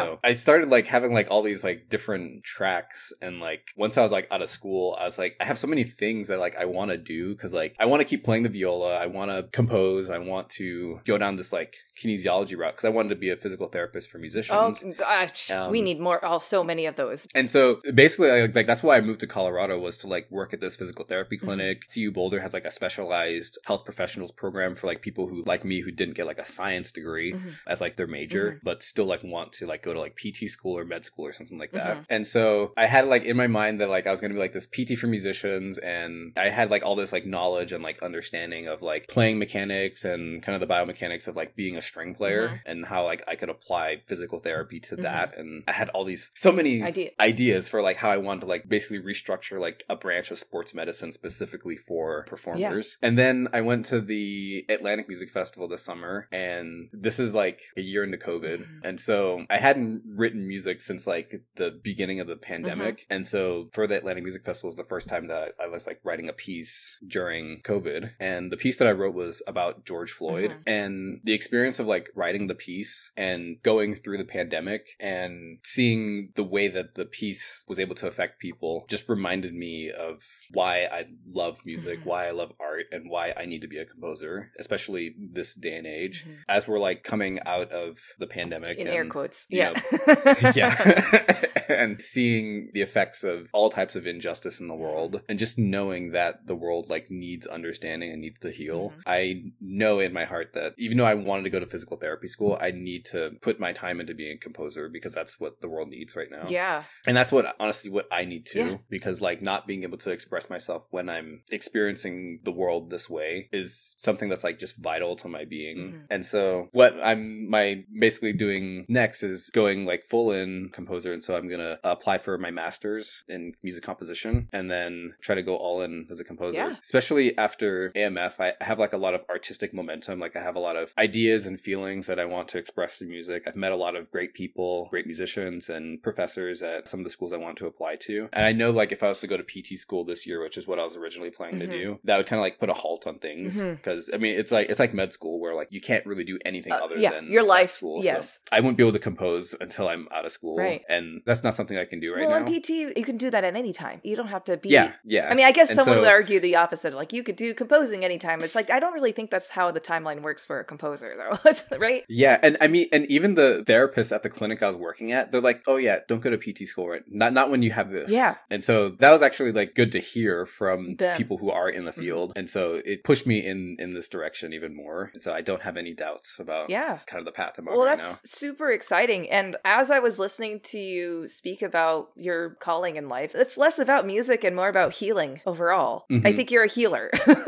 so I started like having like all these like different tracks, and like once I was like out of school, I was like, I have so many things that like I want to do, because like I want to keep playing the viola, I want to compose, I want to go down this like kinesiology route, because I wanted to be a physical therapist for musicians.
Oh gosh, um, we need more. Oh, so many of those.
And so basically, like, like that's why I moved to Colorado, was to like work at this physical therapy clinic. Mm-hmm. C U Boulder has like a specialized health professionals program for like people who like me who didn't get like a science degree mm-hmm. as like their major, mm-hmm. but still like want to like go to like P T school or med school or something like that. Mm-hmm. And so I had like in my mind that like I was going to be like this P T for musicians, and I had like all this like knowledge and like understanding of like playing mechanics and kind of the biomechanics of like being a string player, mm-hmm. and how like I could apply physical therapy to mm-hmm. that. And I had all these so many Idea. ideas for like how I wanted to like basically restructure like a branch of sports medicine specifically for performers. Yeah. And then I went to the Atlantic Music Festival this summer, and this is like a year into COVID. Mm-hmm. And so I hadn't written music since like the beginning of the pandemic. Mm-hmm. And so for the Atlantic Music Festival was the first time that I was like writing a piece during COVID. And the piece that I wrote was about George Floyd. Mm-hmm. And the experience of like writing the piece and going through the pandemic and seeing the way that the piece was able to affect people just reminded me of why I love music, mm-hmm. why I love art, and why I need to be a composer, especially this day and age, mm-hmm. as we're like coming out of the pandemic.
In
and,
air quotes. Yeah.
Know, yeah. And seeing the effects of all types of injustice in the world, and just knowing that the world like needs understanding and needs to heal. Mm-hmm. I know in my heart that even though I wanted to go to physical therapy school, I need to put my time into being a composer, because that's what the world needs right now.
Yeah.
And that's what, honestly, what I need to,
yeah.
because like not being able to express myself when I'm experiencing the world this way is something that's like just vital to my being. Mm-hmm. And so what I'm my basically doing next is going like full in composer. And so I'm going to apply for my master's in music composition, and then try to go all in as a composer.
Yeah.
Especially after A M F, I have like a lot of artistic momentum. Like I have a lot of ideas and feelings that I want to express through music. I've met a lot of great people, great musicians and professors at some of the schools I want to apply to. And I know like if I was to go to P T school this year, which is what I was originally planning mm-hmm. to do, that would kind of like put a halt on things. Because mm-hmm. I mean, it's like it's like med school where like you can't really do anything uh, other
yeah,
than
your life
school.
Yes.
So I wouldn't be able to compose until I'm out of school.
Right.
And that's not something I can do right
well,
now.
Well, in P T, you can do that at any time. You don't have to be...
Yeah, yeah.
I mean, I guess
and
someone
so,
would argue the opposite. Like, you could do composing anytime. It's like, I don't really think that's how the timeline works for a composer, though. Right?
Yeah, and I mean, and even the therapists at the clinic I was working at, they're like, oh yeah, don't go to P T school, right? Not not when you have this.
Yeah.
And so that was actually like good to hear from
Them.
people who are in the field. Mm-hmm. And so it pushed me in, in this direction even more. And so I don't have any doubts about
yeah.
kind of the path I'm on
well,
right
that's
now.
super exciting. And as I was listening to you speak about your calling in life, it's less about music and more about healing overall. Mm-hmm. I think you're a healer.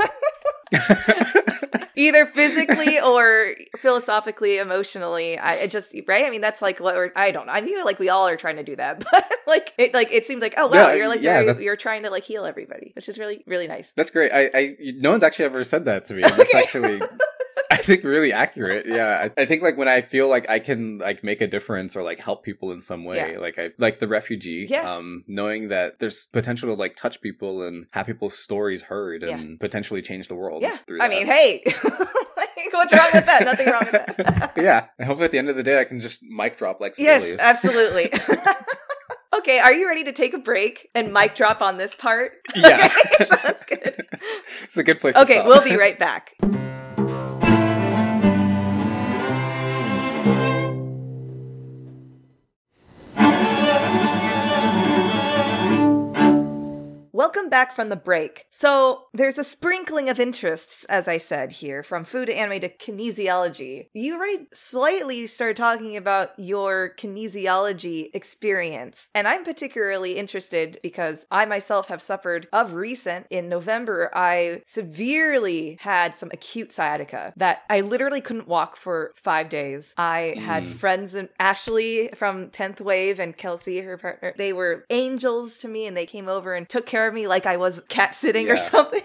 Either physically or philosophically, emotionally. I it just right. I mean, that's like what we're. I don't know. I feel like we all are trying to do that, but like, it, like it seems like oh wow, yeah, you're like
yeah,
very, you're trying to like heal everybody, which is really really nice.
That's great. I, I no one's actually ever said that to me. That's okay. actually. I think really accurate. Yeah. I, I think like when I feel like I can like make a difference or like help people in some way, yeah. like I like the refugee,
yeah.
um, knowing that there's potential to like touch people and have people's stories heard and yeah. potentially change the world.
Yeah.
Through
I
that.
mean, hey, what's wrong with that? Nothing wrong with that.
Yeah. And hopefully at the end of the day, I can just mic drop like
yes,
Sibelius.
Absolutely. Okay, are you ready to take a break and mic drop on this part?
Yeah.
Okay, sounds good.
It's a good place
okay,
to stop.
We'll be right back. Welcome back from the break. So there's a sprinkling of interests, as I said here, from food to anime to kinesiology. You already slightly started talking about your kinesiology experience. And I'm particularly interested because I myself have suffered of recent. In November, I severely had some acute sciatica that I literally couldn't walk for five days. I mm. had friends, and Ashley from tenth Wave and Kelsey, her partner, they were angels to me, and they came over and took care of me like I was cat sitting
yeah.
or something.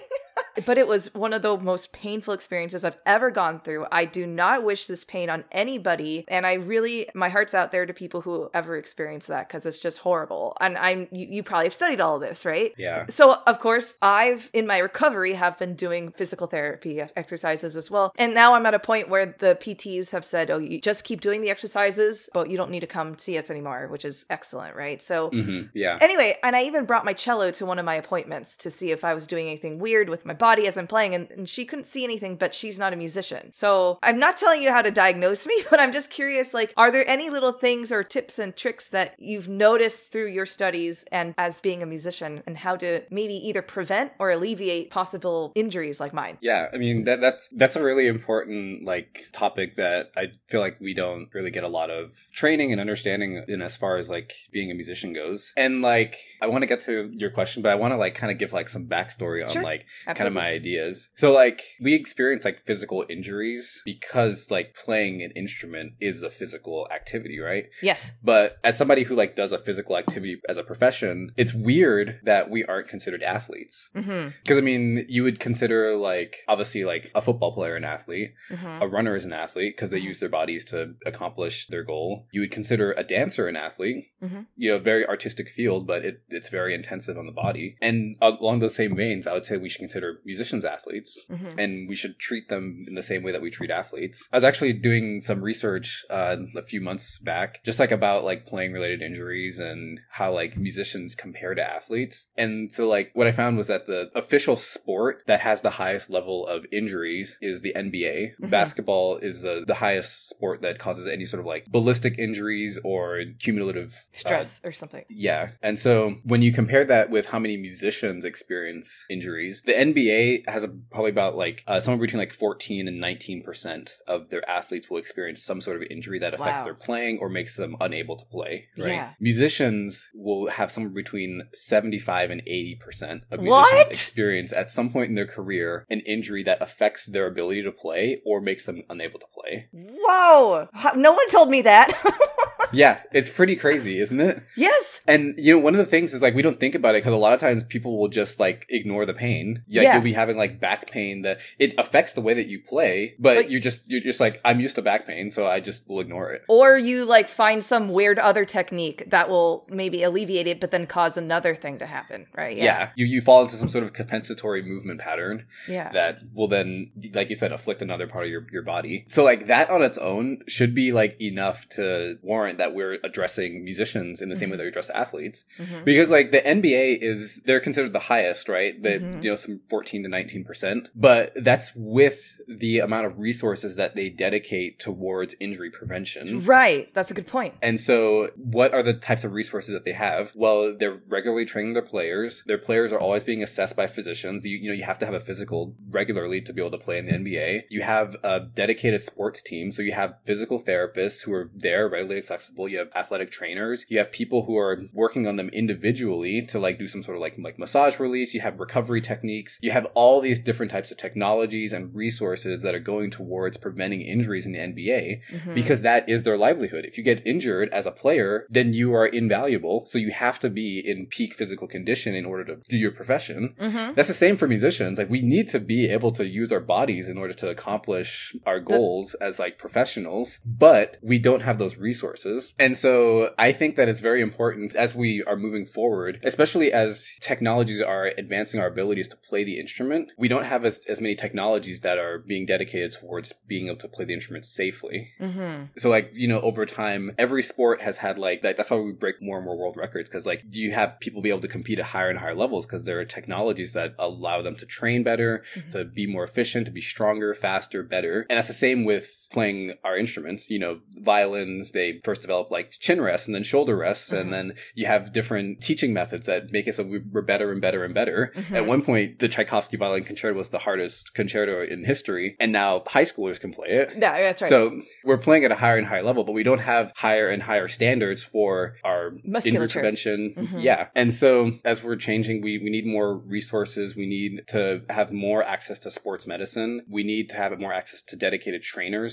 But it was one of the most painful experiences I've ever gone through. I do not wish this pain on anybody. And I really, my heart's out there to people who ever experience that because it's just horrible. And I'm, you, you probably have studied all of this, right?
Yeah.
So of course, I've, in my recovery, have been doing physical therapy exercises as well. And now I'm at a point where the P Ts have said, oh, you just keep doing the exercises, but you don't need to come see us anymore, which is excellent, right? So
mm-hmm. yeah.
Anyway, and I even brought my cello to one of my appointments to see if I was doing anything weird with my body as I'm playing, and, and she couldn't see anything, but she's not a musician. So I'm not telling you how to diagnose me, but I'm just curious, like, are there any little things or tips and tricks that you've noticed through your studies and as being a musician, and how to maybe either prevent or alleviate possible injuries like mine?
Yeah, I mean, that that's that's a really important, like, topic that I feel like we don't really get a lot of training and understanding in as far as, like, being a musician goes. And, like, I want to get to your question, but I want to, like, kind of give, like, some backstory on,
sure.
like,
Absolutely.
kind of my ideas. So, like, we experience, like, physical injuries because, like, playing an instrument is a physical activity, right?
Yes.
But as somebody who, like, does a physical activity as a profession, it's weird that we aren't considered athletes. Because,
Mm-hmm.
I mean, you would consider, like, obviously, like, a football player an athlete.
Mm-hmm.
A runner is an athlete because they
Mm-hmm.
use their bodies to accomplish their goal. You would consider a dancer an athlete.
Mm-hmm.
You know, very artistic field, but it, it's very intensive on the body. And along those same veins, I would say we should consider musicians athletes.
Mm-hmm.
And we should treat them in the same way that we treat athletes. I was actually doing some research uh, a few months back, just like about like playing related injuries and how like musicians compare to athletes. And so like what I found was that the official sport that has the highest level of injuries is the N B A. Mm-hmm. Basketball is the, the highest sport that causes any sort of like ballistic injuries or cumulative
stress
uh,
or something.
Yeah. And so when you compare that with how many musicians experience injuries, the N B A has a, probably about like uh, somewhere between like fourteen and nineteen percent of their athletes will experience some sort of injury that affects
Wow.
their playing or makes them unable to play. Right.
Yeah.
Musicians will have somewhere between seventy-five and eighty percent of musicians
What?
experience at some point in their career an injury that affects their ability to play or makes them unable to play.
Whoa! How- No one told me that.
Yeah, it's pretty crazy, isn't it?
Yes.
And, you know, one of the things is, like, we don't think about it because a lot of times people will just, like, ignore the pain. Like,
Yeah.
you'll be having, like, back pain that it affects the way that you play, but,
But-
you're just, you're just like, I'm used to back pain, so I just will ignore it.
Or you like find some weird other technique that will maybe alleviate it, but then cause another thing to happen, right?
Yeah. You, you fall into some sort of compensatory movement pattern
Yeah.
that will then, like you said, afflict another part of your, your body. So, like, that on its own should be, like, enough to warrant that we're addressing musicians in the same way that we address athletes.
Mm-hmm.
Because, like, the N B A is, they're considered the highest, right? That,
Mhm.
you know, some fourteen to nineteen percent. But that's with the amount of resources that they dedicate towards injury prevention.
Right. That's a good point.
And so, what are the types of resources that they have? Well, they're regularly training their players. Their players are always being assessed by physicians. You, you know, you have to have a physical regularly to be able to play in the N B A. You have a dedicated sports team. So you have physical therapists who are there, readily accessible. You have athletic trainers. You have people who are working on them individually to like do some sort of like, like massage release. You have recovery techniques. You have all these different types of technologies and resources that are going towards preventing injuries in the N B A
Mhm.
because that is their livelihood. If you get injured as a player, then you are invaluable. So you have to be in peak physical condition in order to do your profession.
Mhm.
That's the same for musicians. Like, we need to be able to use our bodies in order to accomplish our goals as like professionals, but we don't have those resources. And so I think that it's very important as we are moving forward, especially as technologies are advancing our abilities to play the instrument. We don't have as, as many technologies that are being dedicated towards being able to play the instrument safely.
Mm-hmm.
So, like, you know, over time, every sport has had, like, that. That's why we break more and more world records. Because, like, you have people be able to compete at higher and higher levels because there are technologies that allow them to train better,
Mhm.
to be more efficient, to be stronger, faster, better. And that's the same with playing our instruments. You know, violins, they first developed, like, chin rests and then shoulder rests.
Mhm.
And then you have different teaching methods that make it so we're better and better and better.
Mhm.
At one point, the Tchaikovsky Violin Concerto was the hardest concerto in history. And now high schoolers can play it.
Yeah, that's right.
So we're playing at a higher and higher level, but we don't have higher and higher standards for our injury
Musculature.
prevention.
Mhm.
Yeah. And so as we're changing, we, we need more resources. We need to have more access to sports medicine. We need to have more access to dedicated trainers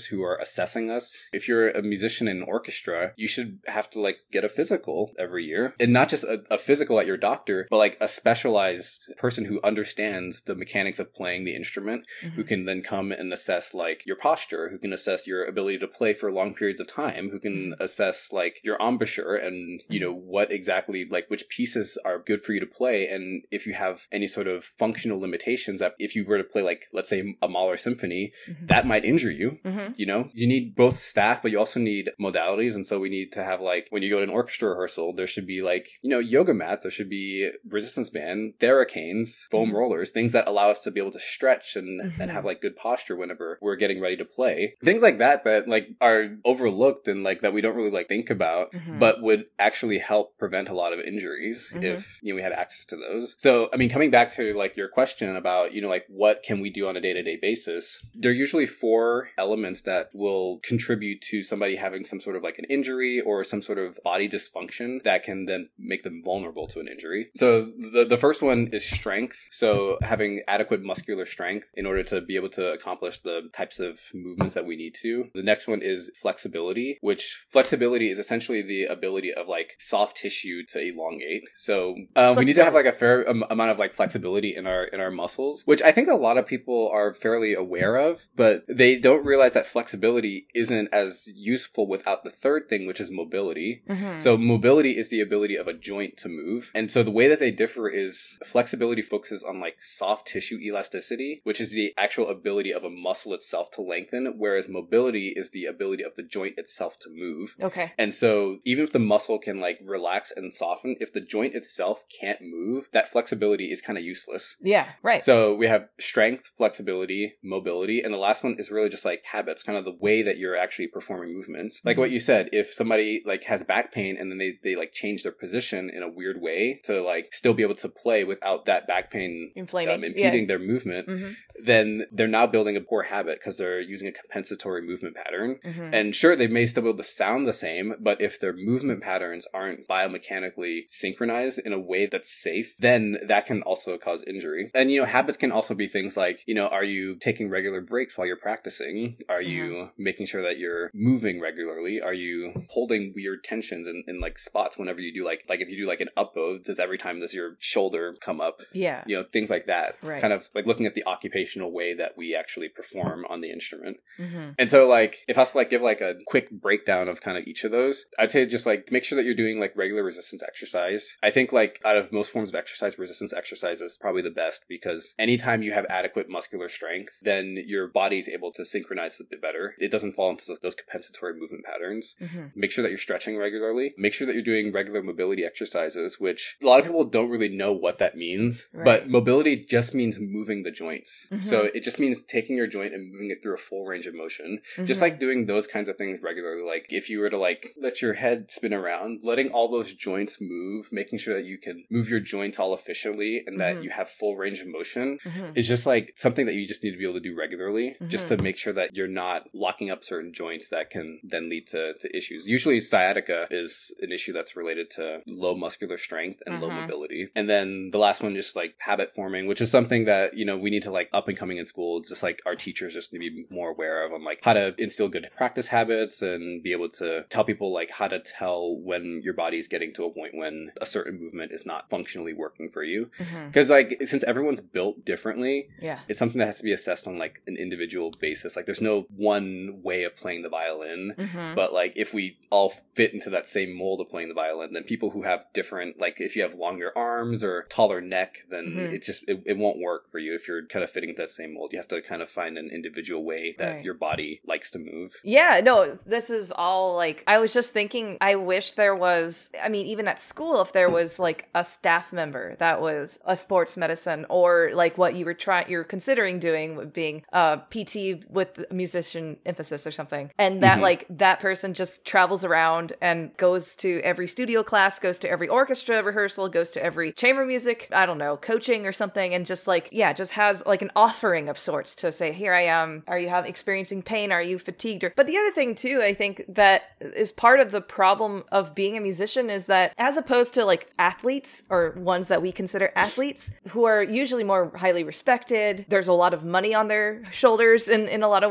who are assessing us. If you're a musician in an orchestra, you should have to like get a physical every year, and not just a, a physical at your doctor, but like a specialized person who understands the mechanics of playing the instrument, mm-hmm. who can then come and assess like your posture, who can assess your ability to play for long periods of time, who can mm-hmm. assess like your embouchure and, you know, what exactly, like which pieces are good for you to play. And if you have any sort of functional limitations, that if you were to play like, let's say a Mahler symphony, mm-hmm. that might injure you. Mm-hmm. You know, you need both staff, but you also need modalities. And so we need to have like, when you go to an orchestra rehearsal, there should be like, you know, yoga mats, there should be resistance band, Theracanes, foam mm-hmm. rollers, things that allow us to be able to stretch and, mm-hmm. and have like good posture whenever we're getting ready to play. Things like that, that like are overlooked and like that we don't really like think about, mm-hmm. but would actually help prevent a lot of injuries mm-hmm. if, you know, we had access to those. So, I mean, coming back to like your question about, you know, like what can we do on a day-to-day basis? There are usually four elements that will contribute to somebody having some sort of like an injury or some sort of body dysfunction that can then make them vulnerable to an injury. So the, the first one is strength. So having adequate muscular strength in order to be able to accomplish the types of movements that we need to. The next one is flexibility, which flexibility is essentially the ability of like soft tissue to elongate. So um, we need to have like a fair um, amount of like flexibility in our in our muscles, which I think a lot of people are fairly aware of, but they don't realize that flexibility isn't as useful without the third thing, which is mobility. Mm-hmm. So mobility is the ability of a joint to move. And so the way that they differ is flexibility focuses on like soft tissue elasticity, which is the actual ability of a muscle itself to lengthen, whereas mobility is the ability of the joint itself to move.
Okay.
And so even if the muscle can like relax and soften, if the joint itself can't move, that flexibility is kind of useless.
Yeah, right.
So we have strength, flexibility, mobility, and the last one is really just like habits, kind of the way that you're actually performing movements. Like mm-hmm. what you said, if somebody like has back pain and then they, they like change their position in a weird way to like still be able to play without that back pain
inflaming,
um, impeding
yeah.
their movement,
mm-hmm.
then they're now building a poor habit because they're using a compensatory movement pattern. Mm-hmm. And sure, they may still be able to sound the same, but if their movement patterns aren't biomechanically synchronized in a way that's safe, then that can also cause injury. And, you know, habits can also be things like, you know, are you taking regular breaks while you're practicing? Are mm-hmm. you making sure that you're moving regularly? Are you holding weird tensions in, in like spots whenever you do like, like if you do like an up bow, does every time does your shoulder come up?
Yeah.
You know, things like that.
Right.
Kind of like looking at the occupational way that we actually perform on the instrument.
Mm-hmm.
And so like, if I was to like give like a quick breakdown of kind of each of those, I'd say just like make sure that you're doing like regular resistance exercise. I think like out of most forms of exercise, resistance exercise is probably the best because anytime you have adequate muscular strength, then your body's able to synchronize a bit better. It doesn't fall into those compensatory movement patterns. Mm-hmm. Make sure that you're stretching regularly. Make sure that you're doing regular mobility exercises, which a lot of people don't really know what that means. Right. But mobility just means moving the joints. Mm-hmm. So it just means taking your joint and moving it through a full range of motion. Mm-hmm. Just like doing those kinds of things regularly. Like if you were to like let your head spin around, letting all those joints move, making sure that you can move your joints all efficiently and that mm-hmm. you have full range of motion mm-hmm. is just like something that you just need to be able to do regularly mm-hmm. just to make sure that you're not locking up certain joints that can then lead to, to issues. Usually sciatica is an issue that's related to low muscular strength and mm-hmm. low mobility. And then the last one, just like habit forming, which is something that, you know, we need to like up and coming in school, just like our teachers just need to be more aware of on like how to instill good practice habits and be able to tell people like how to tell when your body's getting to a point when a certain movement is not functionally working for you. Because mm-hmm. like since everyone's built differently,
yeah,
it's something that has to be assessed on like an individual basis. Like there's no one way of playing the violin, mm-hmm. but like if we all fit into that same mold of playing the violin, then people who have different, like if you have longer arms or taller neck, then mm-hmm. it just it, it won't work for you if you're kind of fitting that same mold. You have to kind of find an individual way that right. your body likes to move.
Yeah, no, this is all like, I was just thinking, I wish there was, I mean, even at school, if there was like a staff member that was a sports medicine, or like what you were trying, you're considering doing, being a P T with musician emphasis or something. And that mm-hmm. like that person just travels around and goes to every studio class, goes to every orchestra rehearsal, goes to every chamber music, I don't know, coaching or something. And just like, yeah, just has like an offering of sorts to say, here I am. Are you have experiencing pain? Are you fatigued? Or, but the other thing too, I think that is part of the problem of being a musician is that as opposed to like athletes or ones that we consider athletes who are usually more highly respected, there's a lot of money on their shoulders in, in a lot of ways, or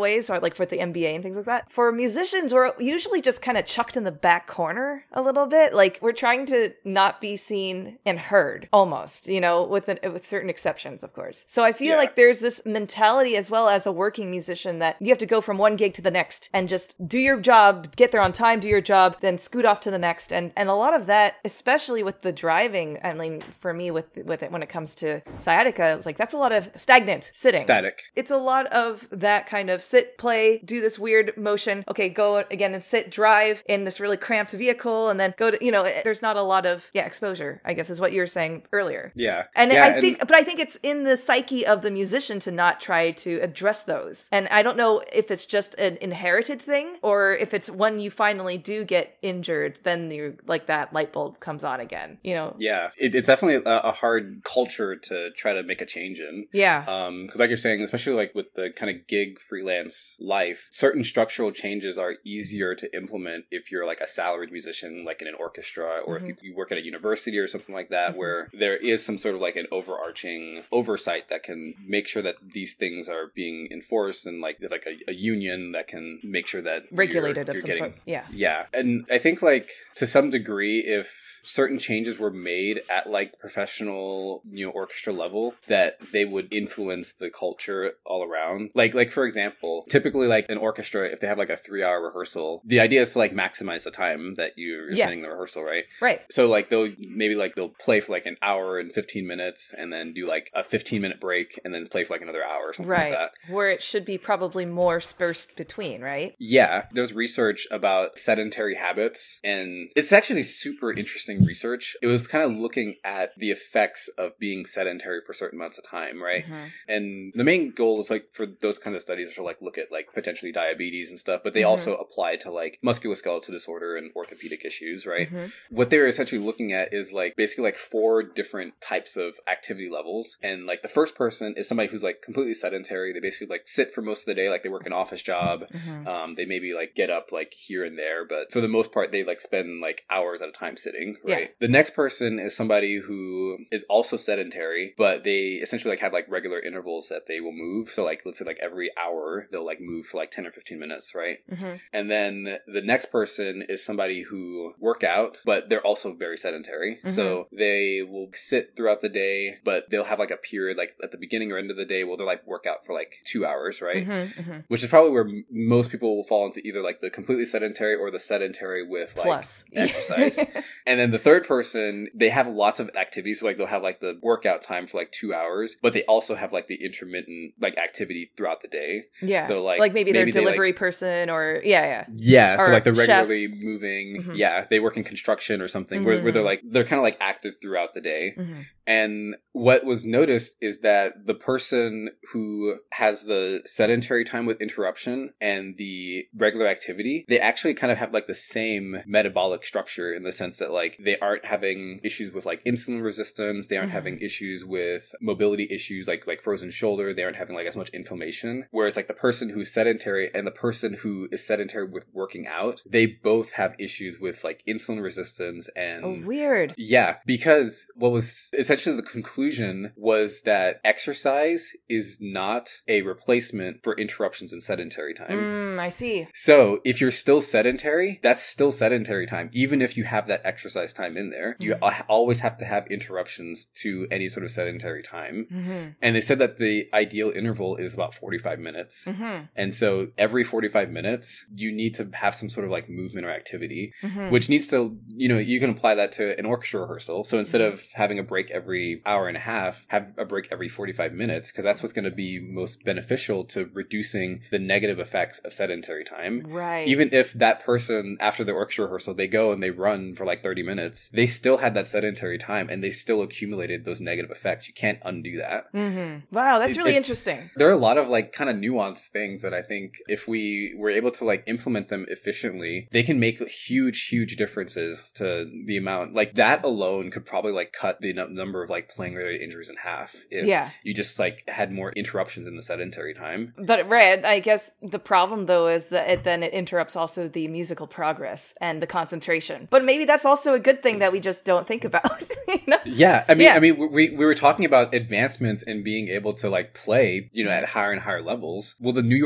like for the M B A and things like that. For musicians, we're usually just kind of chucked in the back corner a little bit. Like we're trying to not be seen and heard almost, you know, with an, with certain exceptions, of course. So I feel yeah. like there's this mentality as well as a working musician that you have to go from one gig to the next and just do your job, get there on time, do your job, then scoot off to the next. And and a lot of that, especially with the driving, I mean, for me with with it when it comes to sciatica, it's like that's a lot of stagnant sitting.
Static.
It's a lot of that kind of sit, play, do this weird motion. Okay, go again and sit, drive in this really cramped vehicle, and then go to, you know, there's not a lot of, yeah, exposure, I guess is what you were saying earlier.
Yeah.
And
yeah,
I think, and- but I think it's in the psyche of the musician to not try to address those. And I don't know if it's just an inherited thing or if it's when you finally do get injured, then you like that light bulb comes on again, you know?
Yeah. It, it's definitely a, a hard culture to try to make a change in.
Yeah.
Um, because like you're saying, especially like with the kind of gig freelance life, certain structural changes are easier to implement if you're like a salaried musician, like in an orchestra, or mm-hmm. if you, you work at a university or something like that, mm-hmm. where there is some sort of like an overarching oversight that can make sure that these things are being enforced, and like like a, a union that can make sure that
regulated
you're,
of
you're
some
getting,
sort. Yeah.
Yeah. And I think like to some degree, if certain changes were made at like professional, you know, orchestra level, that they would influence the culture all around. Like, like for example, typically like an orchestra, if they have like a three hour rehearsal, the idea is to like maximize the time that you're
yeah.
spending the rehearsal, right?
Right.
So like they'll maybe like they'll play for like an hour and fifteen minutes and then do like a fifteen minute break and then play for like another hour or something
right.
like that.
Where it should be probably more spaced between, right?
Yeah. There's research about sedentary habits, and it's actually super interesting research. It was kind of looking at the effects of being sedentary for certain amounts of time, right? Mm-hmm. And the main goal is like for those kinds of studies to like look at like potentially diabetes and stuff, but they mm-hmm. also apply to like musculoskeletal disorder and orthopedic issues, right? Mm-hmm. What they're essentially looking at is like basically like four different types of activity levels. And like the first person is somebody who's like completely sedentary. They basically like sit for most of the day, like they work an office job. Mm-hmm. Um, they maybe like get up like here and there, but for the most part, they like spend like hours at a time sitting, right? Yeah. The next person is somebody who is also sedentary, but they essentially like have like regular intervals that they will move. So like, let's say like every hour, they'll like move for like ten or fifteen minutes, right? Mm-hmm. And then the next person is somebody who work out, but they're also very sedentary. Mm-hmm. So they will sit throughout the day, but they'll have like a period like at the beginning or end of the day where they'll like work out for like two hours, right? Mm-hmm, mm-hmm. Which is probably where m- most people will fall into either like the completely sedentary or the sedentary with like
plus
exercise. And then the third person, they have lots of activities. So like they'll have like the workout time for like two hours, but they also have like the intermittent like activity throughout the day.
Yeah.
So like
like maybe, maybe they're delivery
they, like,
person or yeah, yeah.
Yeah.
Or
so like they're
chef.
regularly moving.
Mm-hmm.
Yeah. They work in construction or something
mm-hmm.
where, where they're like, they're kind of like active throughout the day.
Mm-hmm.
And what was noticed is that the person who has the sedentary time with interruption and the regular activity, they actually kind of have like the same metabolic structure in the sense that like they aren't having issues with like insulin resistance. They aren't mm-hmm. having issues with mobility issues like like frozen shoulder. They aren't having like as much inflammation. Whereas like the person who's sedentary and the person who is sedentary with working out, they both have issues with like insulin resistance and...
Oh, weird.
Yeah, because what was essentially the conclusion was that exercise is not a replacement for interruptions in sedentary time.
Mm, I see.
So if you're still sedentary, that's still sedentary time. Even if you have that exercise time in there, mm-hmm. you always have to have interruptions to any sort of sedentary time. Mm-hmm. And they said that the ideal interval is about forty-five minutes. Mm-hmm. And so every forty-five minutes, you need to have some sort of like movement or activity, mm-hmm. which needs to, you know, you can apply that to an orchestra rehearsal. So instead mm-hmm. of having a break every hour and a half, have a break every forty-five minutes, because that's what's going to be most beneficial to reducing the negative effects of sedentary time.
Right.
Even if that person, after the orchestra rehearsal, they go and they run for like thirty minutes, they still had that sedentary time and they still accumulated those negative effects. You can't undo that.
Mm-hmm. Wow, that's
it,
really
it,
interesting.
There are a lot of like kind of nuanced things that I think if we were able to like implement them efficiently, they can make huge, huge differences to the amount. Like that alone could probably like cut the n- number of like playing related injuries in half if
yeah.
you just like had more interruptions in the sedentary time.
But right, I guess the problem though is that it, then it interrupts also the musical progress and the concentration. But maybe that's also a good thing that we just don't think about. You know?
Yeah, I mean,
yeah.
I mean, we we were talking about advancements in being able to like play, you know, at higher and higher levels. Well, the New York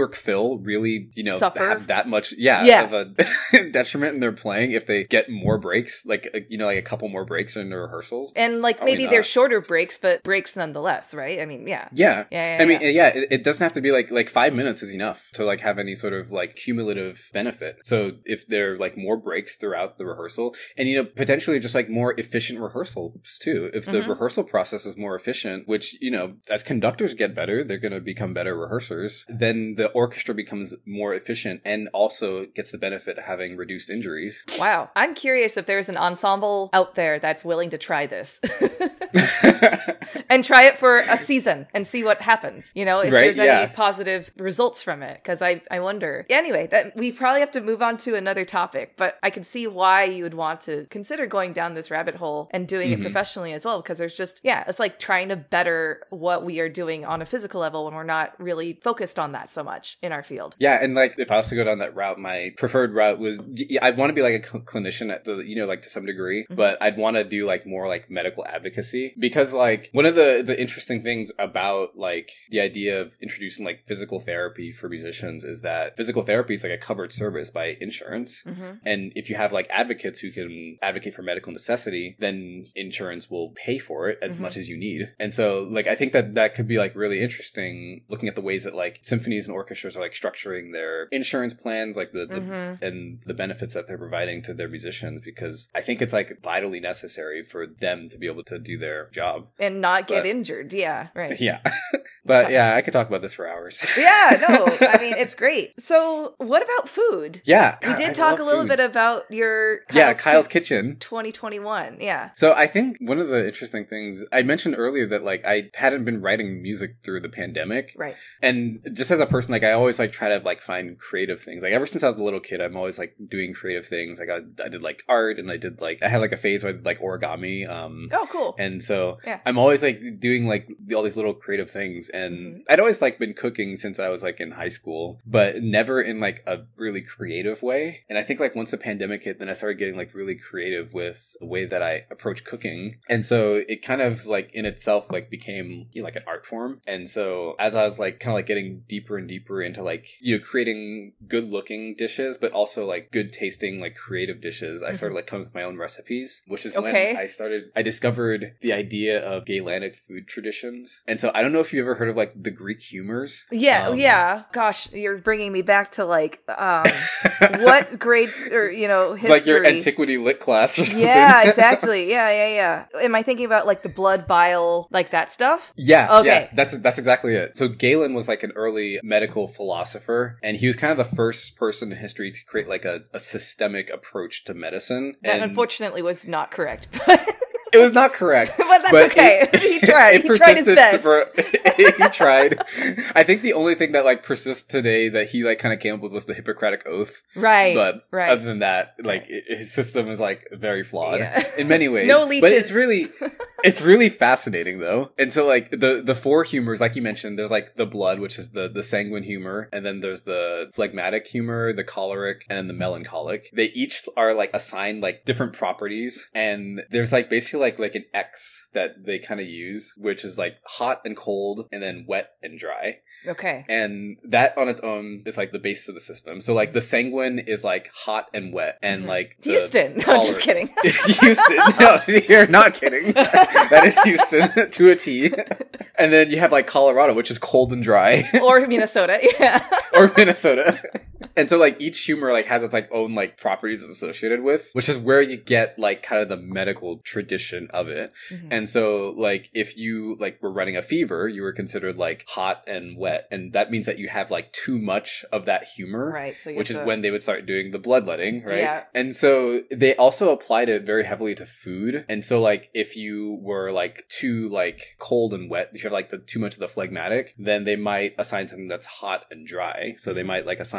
Kirk Phil really, you know,
Suffer?
have that much, yeah,
Yeah.
of a detriment in their playing if they get more breaks, like, uh, you know, like a couple more breaks in the rehearsals?
And like
Probably
maybe
not.
they're shorter breaks, but breaks nonetheless, right? I mean, yeah.
Yeah.
Yeah, yeah,
I mean,
yeah.
yeah, it, it doesn't have to be like, like five minutes is enough to like have any sort of like cumulative benefit. So if there are like more breaks throughout the rehearsal and, you know, potentially just like more efficient rehearsals too. If the
Mhm.
rehearsal process is more efficient, which, you know, as conductors get better, they're going to become better rehearsers, then the orchestra becomes more efficient and also gets the benefit of having reduced injuries.
Wow. I'm curious if there's an ensemble out there that's willing to try this. And try it for a season and see what happens. You know, if
Right,
there's any
yeah.
positive results from it. Because I, I wonder. Anyway, that we probably have to move on to another topic, but I can see why you would want to consider going down this rabbit hole and doing
Mhm.
it professionally as well. Because there's just, yeah, it's like trying to better what we are doing on a physical level when we're not really focused on that so much in our field.
Yeah, and like if I was to go down that route, my preferred route was yeah, I'd want to be like a cl- clinician at the, you know, like to some degree,
Mhm.
but I'd want to do like more like medical advocacy because like one of the the interesting things about like the idea of introducing like physical therapy for musicians is that physical therapy is like a covered service by insurance.
Mm-hmm.
And if you have like advocates who can advocate for medical necessity, then insurance will pay for it as
Mhm.
much as you need. And so like I think that that could be like really interesting looking at the ways that like symphonies and orchestras are like structuring their insurance plans, like the, the
Mhm.
and the benefits that they're providing to their musicians, because I think it's like vitally necessary for them to be able to do their job.
And not get
But-
injured. Yeah, right.
Yeah. But
So-
yeah, I could talk about this for hours.
Yeah, no, I mean, it's great. So, what about food?
Yeah.
We
God,
did
I
talk
love
a little
food.
bit about your
Yeah, Kyle's Kitchen.
twenty twenty-one. Yeah.
So I think one of the interesting things I mentioned earlier that like I hadn't been writing music through the pandemic.
Right.
And just as a person, like I always like try to like find creative things. Like ever since I was a little kid, I'm always like doing creative things. Like I, I did like art and I did like, I had like a phase where I did like origami. Um,
Oh, cool.
And so
Yeah.
I'm always like doing like all these little creative things. And
Mhm.
I'd always like been cooking since I was like in high school, but never in like a really creative way. And I think like once the pandemic hit, then I started getting like really creative with the way that I approach cooking. And so it kind of like in itself like became, you know, like an art form. And so as I was like kind of like getting deeper and deeper into like, you know, creating good looking dishes, but also like good tasting, like creative dishes, I started like coming up with my own recipes, which is
Okay.
when I started, I discovered the idea of Gaelic food traditions. And so I don't know if you've ever heard of like the Greek humors.
Yeah,
Um,
yeah. Gosh, you're bringing me back to like um what grades or you know
It's
history.
like your antiquity lit class or something.
Yeah, exactly. Yeah, yeah, yeah. Am I thinking about like the blood bile, like that stuff?
Yeah,
Okay.
yeah, that's that's exactly it. So Galen was like an early medical philosopher, and he was kind of the first person in history to create like a, a systemic approach to medicine.
That
and
unfortunately was not correct, but
it was not correct.
but that's
but
okay.
it-
he tried.
it
He tried his
persisted
best.
for- he tried. I think the only thing that like persists today that he like kind of came up with was the Hippocratic Oath.
Right.
But
right.
other than that, like it, his system is like very flawed
Yeah.
in many ways.
No
But
leeches.
it's really, it's really fascinating though. And so like the the four humors, like you mentioned, there's like the blood, which is the the sanguine humor, and then there's the phlegmatic humor, the choleric, and then the melancholic. They each are like assigned like different properties, and there's like basically like like an X that they kind of use, which is like hot and cold, and then wet and dry.
Okay.
And that on its own is like the basis of the system. So like the sanguine is like hot and wet, and
Mhm.
like the
Houston. No, I'm just
choleric-
kidding.
Houston. No, you're not kidding. That is Houston to a T. And then you have like Colorado, which is cold and dry,
Or Minnesota. Yeah.
or Minnesota. And so like each humor like has its like own like properties it's associated with, which is where you get like kind of the medical tradition of it.
Mhm.
And so like if you like were running a fever, you were considered like hot and wet, and that means that you have like too much of that humor.
Right. So you
Which is
have to-
when they would start doing the bloodletting, right?
Yeah.
And so they also applied it very heavily to food. And so like if you were like too like cold and wet, if you have like the too much of the phlegmatic, then they might assign something that's hot and dry. So they might like assign like mustard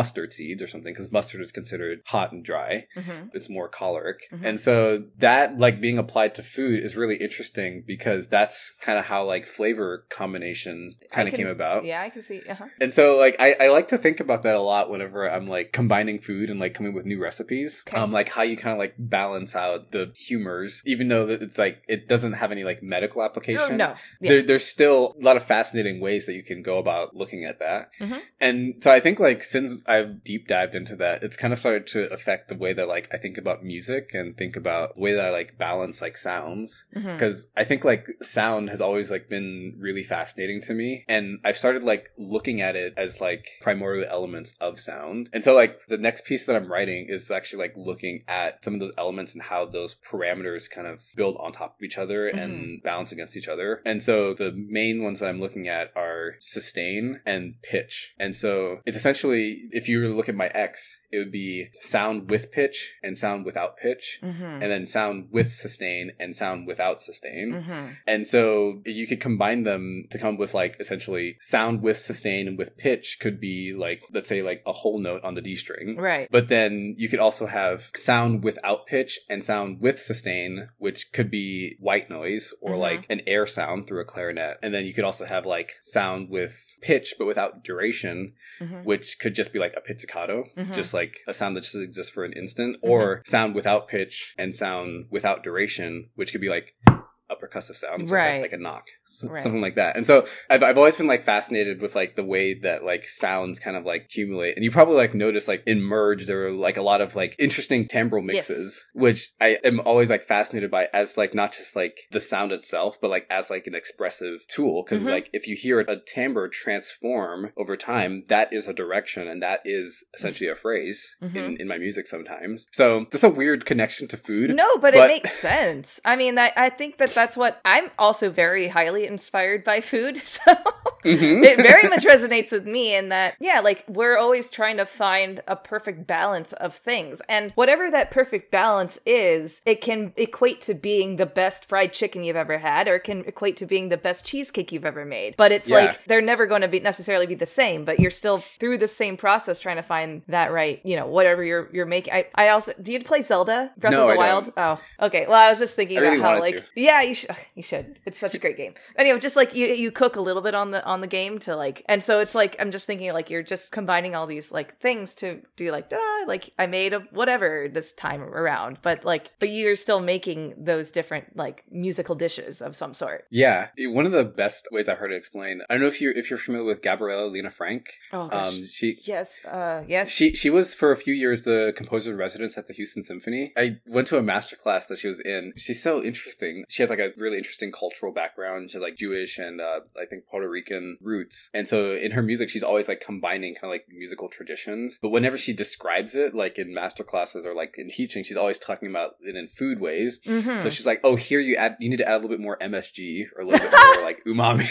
mustard seeds or something, because mustard is considered hot and dry.
Mm-hmm.
It's more choleric.
Mm-hmm.
And so that like being applied to food is really interesting because that's kind of how like flavor combinations kind of came
s-
about.
Yeah, I can see. Uh-huh.
And so like I, I like to think about that a lot whenever I'm like combining food and like coming with new recipes.
Okay.
Um like how you kind of like balance out the humors, even though that it's like it doesn't have any like medical application.
Oh, no. Yeah.
There, there's still a lot of fascinating ways that you can go about looking at that.
Mm-hmm.
And so I think like since I've deep dived into that, it's kind of started to affect the way that like I think about music and think about the way that I like balance like sounds.
Mm-hmm.
Because I think like sound has always like been really fascinating to me. And I've started like looking at it as like primordial elements of sound. And so like the next piece that I'm writing is actually like looking at some of those elements and how those parameters kind of build on top of each other
Mm-hmm.
and balance against each other. And so the main ones that I'm looking at are sustain and pitch. And so it's essentially, if you were to look at my X, it would be sound with pitch and sound without pitch,
Mm-hmm.
and then sound with sustain and sound without sustain.
Mm-hmm.
And so you could combine them to come up with like essentially sound with sustain and with pitch could be like, let's say like a whole note on the D string.
Right.
But then you could also have sound without pitch and sound with sustain, which could be white noise or
Mhm.
like an air sound through a clarinet. And then you could also have like sound with pitch but without duration,
Mm-hmm.
which could just be like a pizzicato,
Mhm.
just like a sound that just exists for an instant, or sound without pitch and sound without duration, which could be like a percussive sound, so like,
Right.
a, like a knock, so,
Right.
something like that. And so I've I've always been like fascinated with like the way that like sounds kind of like accumulate. And you probably like notice like in Merge there are like a lot of like interesting timbral mixes, which I am always like fascinated by as like not just like the sound itself, but like as like an expressive tool. Because
Mhm.
like if you hear a timbre transform over time, that is a direction and that is essentially a phrase
Mhm.
in in my music sometimes. So that's a weird connection to food.
No, but, it
but-
makes sense. I mean, I, I think that that's what I'm also very highly inspired by food. So
Mhm.
it very much resonates with me in that, yeah, like we're always trying to find a perfect balance of things. And whatever that perfect balance is, it can equate to being the best fried chicken you've ever had, or it can equate to being the best cheesecake you've ever made. But it's
Yeah.
like they're never going to be necessarily be the same, but you're still through the same process trying to find that right, you know, whatever you're you're making. I, I also, do you play Zelda? Breath
No,
of the
I
Wild?
don't.
Oh, okay. Well, I was just thinking
I really
about how
wanted
like,
to.
yeah, you should, you should. It's such a great game. Anyway, just like you, you cook a little bit on the on the game to like, and so it's like I'm just thinking like you're just combining all these like things to do like, ah, like I made a whatever this time around, but like, but you're still making those different like musical dishes of some sort.
Yeah, one of the best ways I've heard it explained. I don't know if you're if you're familiar with Gabriella Lena Frank.
Oh gosh.
Um, she
yes. Uh. Yes.
she she was for a few years the composer in residence at the Houston Symphony. I went to a master class that she was in. She's so interesting. She has like a really interesting cultural background. She's like Jewish and uh, I think Puerto Rican roots. And so in her music, she's always like combining kind of like musical traditions. But whenever she describes it, like in master classes or like in teaching, she's always talking about it in food ways.
Mhm.
So she's like, oh, here you add, you need to add a little bit more M S G or a little bit more like umami.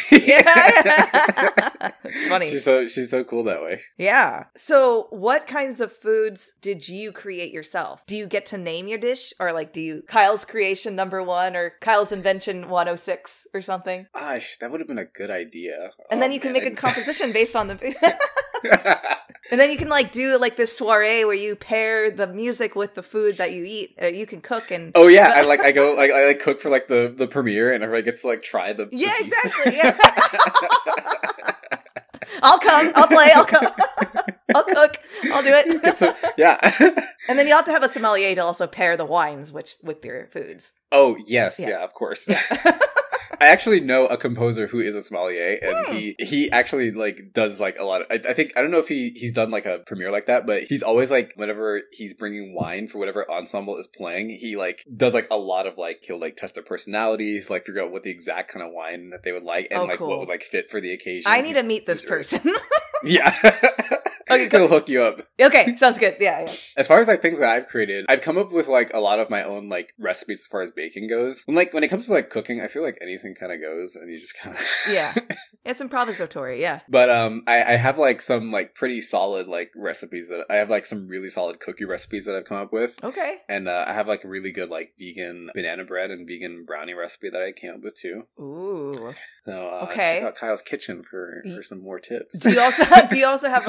Yeah. It's funny.
She's so she's so cool that way.
Yeah. So, what kinds of foods did you create yourself? Do you get to name your dish, or like, do you Kyle's creation number one, or Kyle's invention one oh six, or something?
Gosh, that would have been a good idea.
And
Oh,
then you can
man,
make a
I-
composition based on the food. And then you can like do like this soiree where you pair the music with the food that you eat. Uh, you can cook and
Oh yeah, I like I go like I like cook for like the the premiere and everybody gets to like try the the
yeah,
piece.
exactly. Yeah. I'll come. I'll play. I'll come. I'll cook. I'll do it.
So, yeah.
And then you have to have a sommelier to also pair the wines which with your foods.
Oh yes,
Yeah.
yeah, of course.
Yeah.
I actually know a composer who is a sommelier, and
Hmm.
he he actually like does like a lot of. I, I think I don't know if he he's done like a premiere like that, but he's always like whenever he's bringing wine for whatever ensemble is playing, he like does like a lot of like he'll like test their personalities, like figure out what the exact kind of wine that they would like, and
Oh,
like
cool.
what would like fit for the occasion.
I need to meet this
He's really-
person.
Yeah.
Okay,
He'll hook you up.
Okay, sounds good. Yeah, yeah.
As far as like things that I've created, I've come up with like a lot of my own like recipes as far as baking goes. And like when it comes to like cooking, I feel like anything kind of goes, and you just kind of
Yeah. It's improvisatory, yeah.
But um, I, I have like some like pretty solid like recipes that I have like some really solid cookie recipes that I've come up with.
Okay.
And uh, I have like a really good like vegan banana bread and vegan brownie recipe that I came up with too.
Ooh.
So uh,
Okay.
check out Kyle's Kitchen for, for some more tips.
Do you also do you also have like recipes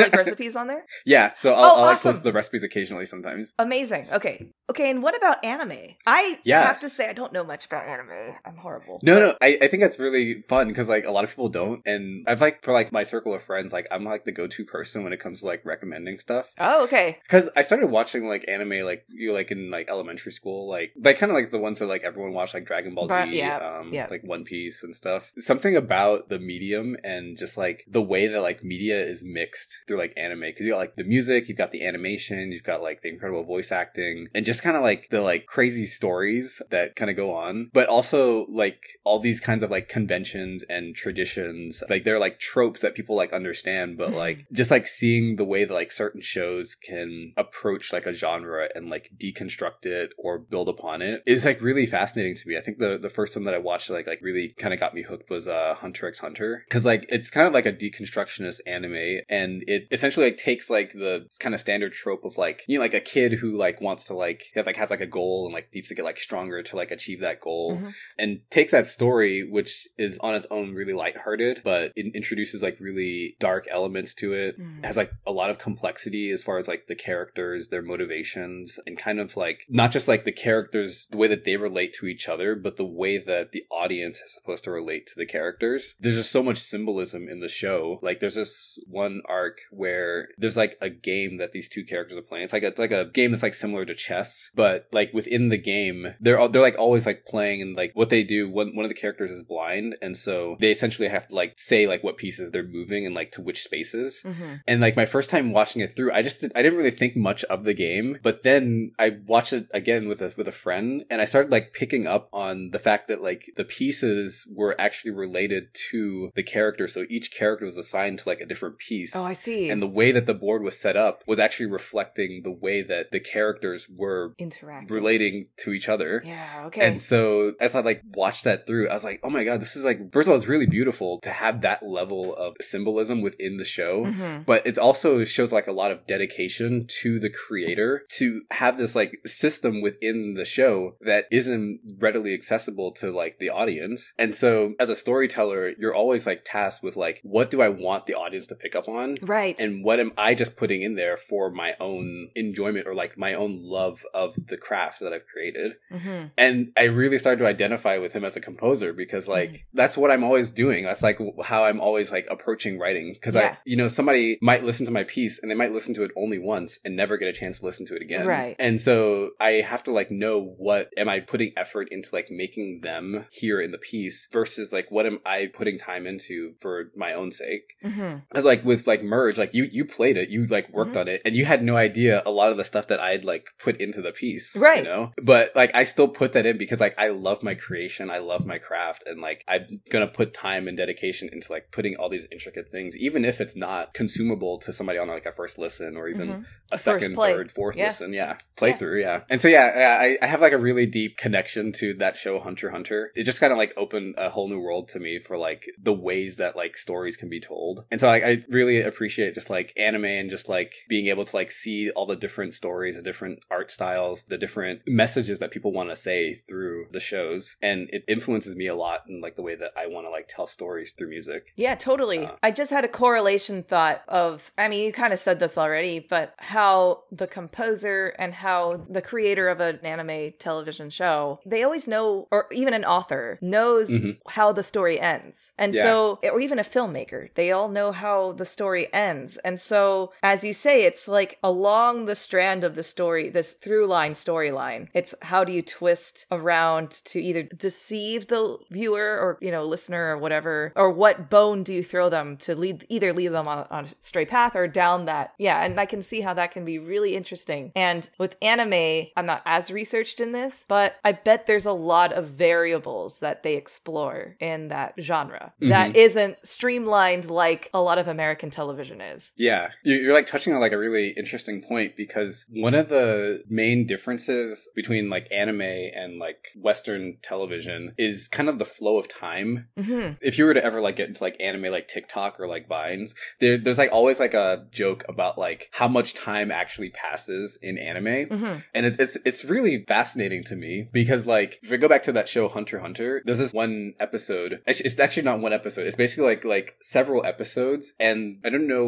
recipes on there?
Yeah, so I'll,
Oh,
I'll like
awesome.
post the recipes occasionally sometimes.
Amazing. Okay. Okay, and what about anime? I
Yeah.
have to say I don't know much about anime. I'm horrible.
No, no, I, I think that's really fun because like a lot of people don't, and I've like for like my circle of friends, like I'm like the go-to person when it comes to like recommending stuff.
Oh, okay.
Because I started watching like anime like you like in like elementary school, like like kind of like the ones that like everyone watched, like Dragon Ball Z,
But- yeah,
um,
yeah.
like One Piece and stuff. Something about the medium and just like the way that like media is mixed through like anime, because you got like the music, you've got the animation, you've got like the incredible voice acting, and just kind of like the like crazy stories that kind of go on, but also like all these kinds of like conventions and traditions, like they're like tropes that people like understand, but like just like seeing the way that like certain shows can approach like a genre and like deconstruct it or build upon it is like really fascinating to me. I think the the first one that I watched like like really kind of got me hooked was uh Hunter x Hunter, because like it's kind of like a deconstructionist anime, and it essentially like takes like the kind of standard trope of like, you know, like a kid who like wants to like have, like has like a goal and like needs to get like stronger to like achieve that goal,
Mhm.
and takes that story, which is on its own really lighthearted, but it introduces like really dark elements to it.
Mm.
It has like a lot of complexity as far as like the characters, their motivations, and kind of like not just like the characters, the way that they relate to each other, but the way that the audience is supposed to relate to the characters. There's just so much symbolism in the show. Like there's this one arc where there's like a game that these two characters are playing. It's like a, it's like a game that's like similar to chess, but like within the game, they're all, they're like always like playing, and like what they do, one one of the characters is blind, and so they essentially have to like say like what pieces they're moving and like to which spaces.
Mhm.
And like my first time watching it through, I just did, I didn't really think much of the game, but then I watched it again with a with a friend, and I started like picking up on the fact that like the pieces were actually related to the character. So each character was assigned to like a different piece.
Oh, I see.
And the way that the board was set up was actually reflecting the way that the characters were
Interact.
relating to each other.
Yeah, okay.
And so as I like watched that through, I was like, oh my god, this is like, first of all, it's really beautiful to have that level of symbolism within the show.
Mhm.
But it also shows like a lot of dedication to the creator to have this like system within the show that isn't readily accessible to like the audience. And so as a storyteller, you're always like tasked with like, what do I want the audience to pick up on?
Right.
And what am I just putting in there for my own enjoyment or like my own love of the craft that I've created?
Mhm.
And I really started to identify with him as a composer, because like
Mm.
that's what I'm always doing. That's like how I'm always like approaching writing. Because
Yeah.
I, you know, somebody might listen to my piece and they might listen to it only once and never get a chance to listen to it again.
Right.
And so I have to like know, what am I putting effort into like making them hear in the piece versus like what am I putting time into for my own sake?
Mhm.
Because like with like Merge, like you you played it, you like worked
Mhm.
on it, and you had no idea a lot of the stuff that I'd like put into the piece,
Right.
You know, but like I still put that in because like I love my creation, I love my craft, and like I'm gonna put time and dedication into like putting all these intricate things, even if it's not consumable to somebody on like a first listen or even
Mhm.
a
First
second,
play.
third, fourth
Yeah.
listen, yeah, playthrough, yeah. And so yeah, I, I have like a really deep connection to that show, Hunter x Hunter. It just kind of like opened a whole new world to me for like the ways that like stories can be told. And so like I really appreciate just like anime and just like being able to like see all the different stories, the different art styles, the different messages that people want to say through the shows. And it influences me a lot in like the way that I want to like tell stories through music.
Yeah, totally.
Uh,
I just had a correlation thought of, I mean, you kind of said this already, but how the composer and how the creator of an anime television show, they always know, or even an author knows
Mhm.
how the story ends. And
Yeah.
so, or even a filmmaker, they all know how the story ends. And so, as you say, it's like along the strand of the story, this through line storyline, it's how do you twist around to either deceive the viewer or, you know, listener or whatever, or what bone do you throw them to lead, either lead them on, on a straight path or down that. Yeah. And I can see how that can be really interesting. And with anime, I'm not as researched in this, but I bet there's a lot of variables that they explore in that genre
Mhm.
that isn't streamlined like a lot of American television is.
Yeah, you're, you're like touching on like a really interesting point, because one of the main differences between like anime and like Western television is kind of the flow of time.
Mm-hmm.
If you were to ever like get into like anime like TikTok or like Vines, there, there's like always like a joke about like how much time actually passes in anime.
Mm-hmm.
And it's, it's it's really fascinating to me, because like if we go back to that show Hunter x Hunter, there's this one episode. Actually, it's actually not one episode. It's basically like like several episodes, and I don't know what the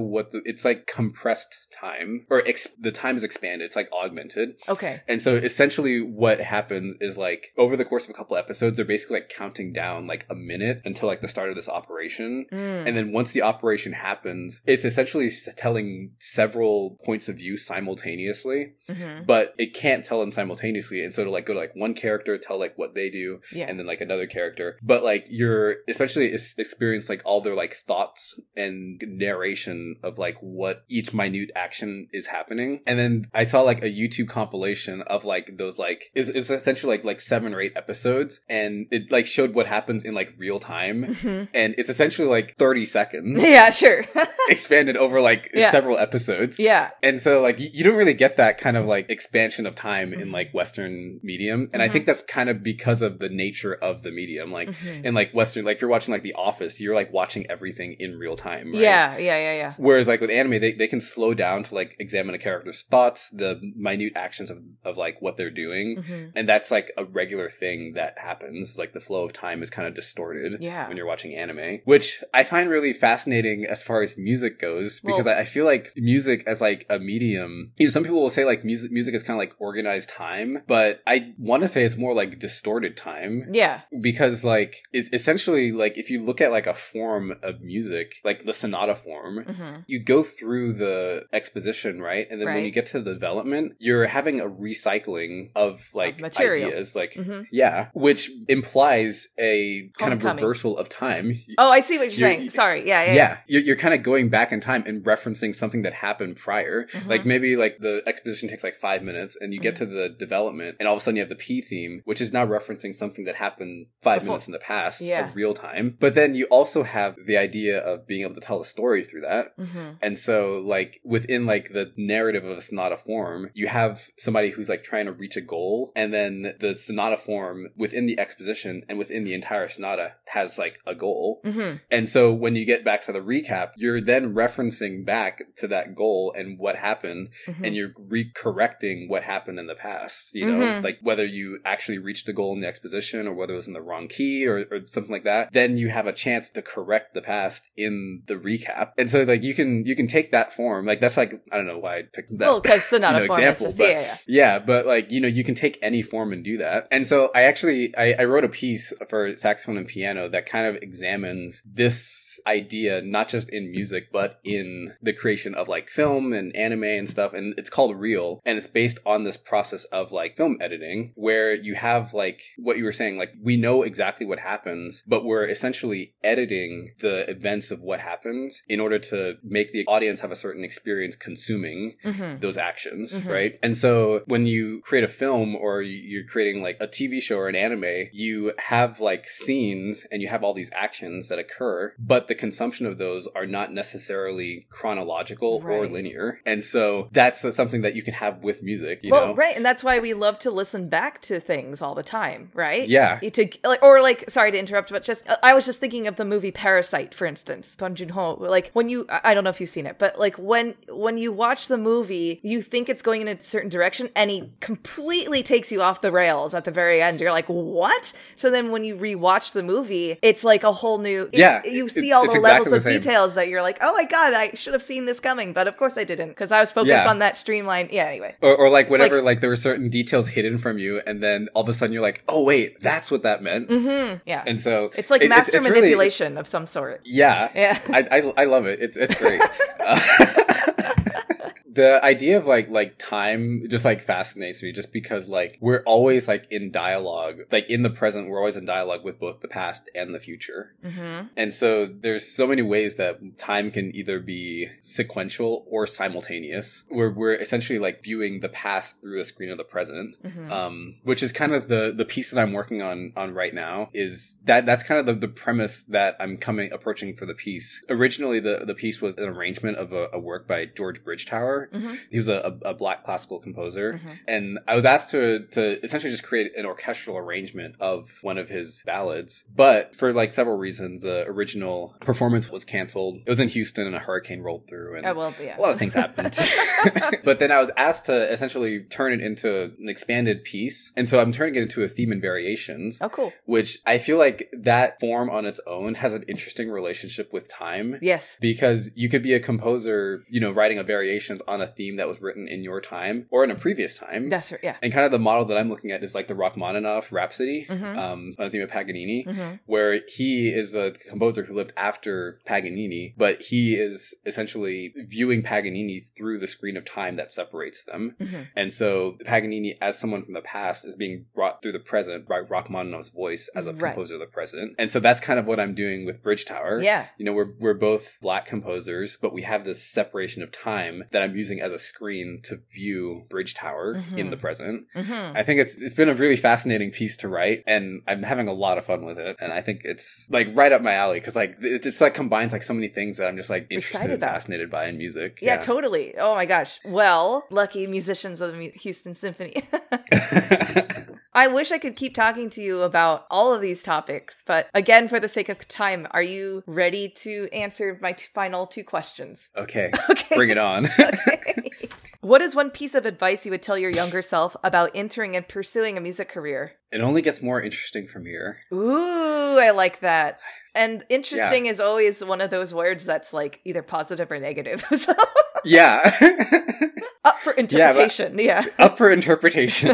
it's like compressed time, or ex- the time is expanded. It's like augmented.
Okay.
And so essentially what happens is like over the course of a couple episodes, they're basically like counting down like a minute until like the start of this operation.
Mm.
And then once the operation happens, it's essentially s- telling several points of view simultaneously,
Mm-hmm.
but it can't tell them simultaneously. And so it'll like go to like one character, tell like what they do,
Yeah.
and then like another character. But like you're especially es- experience like all their like thoughts and narration of like what each minute action is happening. And then I saw like a YouTube compilation of like those like is is essentially like like seven or eight episodes, and it like showed what happens in like real time,
Mm-hmm.
and it's essentially like thirty seconds
Yeah, sure.
expanded over like
Yeah.
several episodes.
Yeah.
And so like you, you don't really get that kind of like expansion of time in like Western medium. And
Mhm.
I think that's kind of because of the nature of the medium. Like
Mhm.
in like Western, like if you're watching like The Office, you're like watching everything in real time, right?
Yeah, yeah, yeah, yeah.
Whereas like with anime, they, they can slow down to like examine a character's thoughts, the minute actions of, of like what they're doing.
Mm-hmm.
And that's like a regular thing that happens. Like the flow of time is kind of distorted
Yeah.
when you're watching anime, which I find really fascinating as far as music goes, because
Well-
I, I feel like music as like a medium, you know, some people will say like music, music is kind of like organized time, but I want to say it's more like distorted time.
Yeah.
Because like it's essentially like if you look at like a form of music, like the sonata form,
Mm-hmm.
you go through the exposition, right? And then when
Right.
you get to the development, you're having a recycling of like
Of material.
ideas, like
Mhm.
yeah, which implies a kind of
Homecoming.
reversal of time.
Oh, I see what you're
You're-
saying. Sorry. Yeah, yeah.
Yeah, you're, you're kind of going back in time and referencing something that happened prior.
Mhm.
Like maybe like the exposition takes like five minutes and you get
Mm-hmm.
to the development and all of a sudden you have the P theme, which is now referencing something that happened five
Before.
minutes in the past
Yeah.
of real time. But then you also have the idea of being able to tell a story through that.
Mm-hmm.
And so like within like the narrative of a sonata form, you have somebody who's like trying to reach a goal, and then the sonata form within the exposition and within the entire sonata has like a goal.
Mm-hmm.
And so when you get back to the recap, you're then referencing back to that goal and what happened,
Mm-hmm.
and you're re-correcting what happened in the past, you know,
Mhm.
like whether you actually reached the goal in the exposition or whether it was in the wrong key or, or something like that. Then you have a chance to correct the past in the recap. And so like you can, you can take that form. Like that's like, I don't know why I picked that.
Well, because sonata
you know,
form is
example,
just,
but-
yeah, yeah.
Yeah, but like, you know, you can take any form and do that. And so I actually, I, I wrote a piece for saxophone and piano that kind of examines this idea, not just in music, but in the creation of like film and anime and stuff. And it's called Reel. And it's based on this process of like film editing, where you have like what you were saying, like we know exactly what happens, but we're essentially editing the events of what happens in order to make the audience have a certain experience consuming
Mm-hmm.
those actions,
Mhm.
right? And so when you create a film or you're creating like a T V show or an anime, you have like scenes and you have all these actions that occur, but the consumption of those are not necessarily chronological or
Right.
linear. And so that's uh, something that you can have with music, you
well,
know?
right, and that's why we love to listen back to things all the time, right?
Yeah.
To like, or like, sorry to interrupt, but just I was just thinking of the movie Parasite, for instance, Bong Joon-ho. Like when you, I I don't know if you've seen it, but like when when you watch the movie, you think it's going in a certain direction, and he completely takes you off the rails at the very end. You're like, what? So then when you rewatch the movie, it's like a whole new. it's-
Yeah,
you
it-
see all
it's
the
exactly
levels of
the same.
details that you're like, oh my god, I should have seen this coming, but of course I didn't because I was focused
Yeah.
on that streamline. Yeah, anyway.
Or, or like
It's
whatever,
like-
like, there were certain details hidden from you, and then all of a sudden you're like, oh wait, that's what that meant.
Mm-hmm. Yeah.
And so
It's like
it-
master
it's really-
manipulation of some sort.
yeah,
Yeah.
I, I I love it. It's it's great. Uh, the idea of like like time just like fascinates me, just because like we're always like in dialogue, like in the present, we're always in dialogue with both the past and the future.
Mm-hmm.
And so there's so many ways that time can either be sequential or simultaneous, where we're essentially like viewing the past through a screen of the present.
Mm-hmm.
Um, which is kind of the the piece that I'm working on on right now. Is that that's kind of the, the premise that I'm coming approaching for the piece. Originally, the the piece was an arrangement of a, a work by George Bridgetower,
Mm-hmm.
He was a, a, a black classical composer.
Mm-hmm.
And I was asked to, to essentially just create an orchestral arrangement of one of his ballads. But for like several reasons, the original performance was canceled. It was in Houston and a hurricane rolled through. And
oh, well, yeah.
a lot of things happened. But then I was asked to essentially turn it into an expanded piece. And so I'm turning it into a theme and variations.
Oh, cool.
Which I feel like that form on its own has an interesting relationship with time.
Yes.
Because you could be a composer, you know, writing a variations on a theme that was written in your time or in a previous time.
That's right, yeah.
And kind of the model that I'm looking at is like the Rachmaninoff Rhapsody,
mm-hmm.
um, on a theme of Paganini,
mm-hmm.
where he is a composer who lived after Paganini, but he is essentially viewing Paganini through the screen of time that separates them.
Mm-hmm.
And so Paganini, as someone from the past, is being brought through the present by Rachmaninoff's voice as a
right.
composer of the present. And so that's kind of what I'm doing with Bridge Tower.
Yeah.
You know, we're we're both black composers, but we have this separation of time that I'm using as a screen to view Bridge Tower
mm-hmm.
in the present.
Mm-hmm.
I think it's it's been a really fascinating piece to write, and I'm having a lot of fun with it. And I think it's like right up my alley because like it just like combines like so many things that I'm just like interested
Excited
and
about.
fascinated by in music.
Yeah, yeah, totally. Oh my gosh. Well, lucky musicians of the Houston Symphony. I wish I could keep talking to you about all of these topics, but again, for the sake of time, are you ready to answer my t- final two questions?
Okay.
Okay.
Bring it on.
Okay. What is one piece of advice you would tell your younger self about entering and pursuing a music career?
It only gets more interesting from here.
Ooh, I like that. And interesting
Yeah.
is always one of those words that's like either positive or negative. So
Yeah.
up for interpretation. Yeah,
but up for interpretation.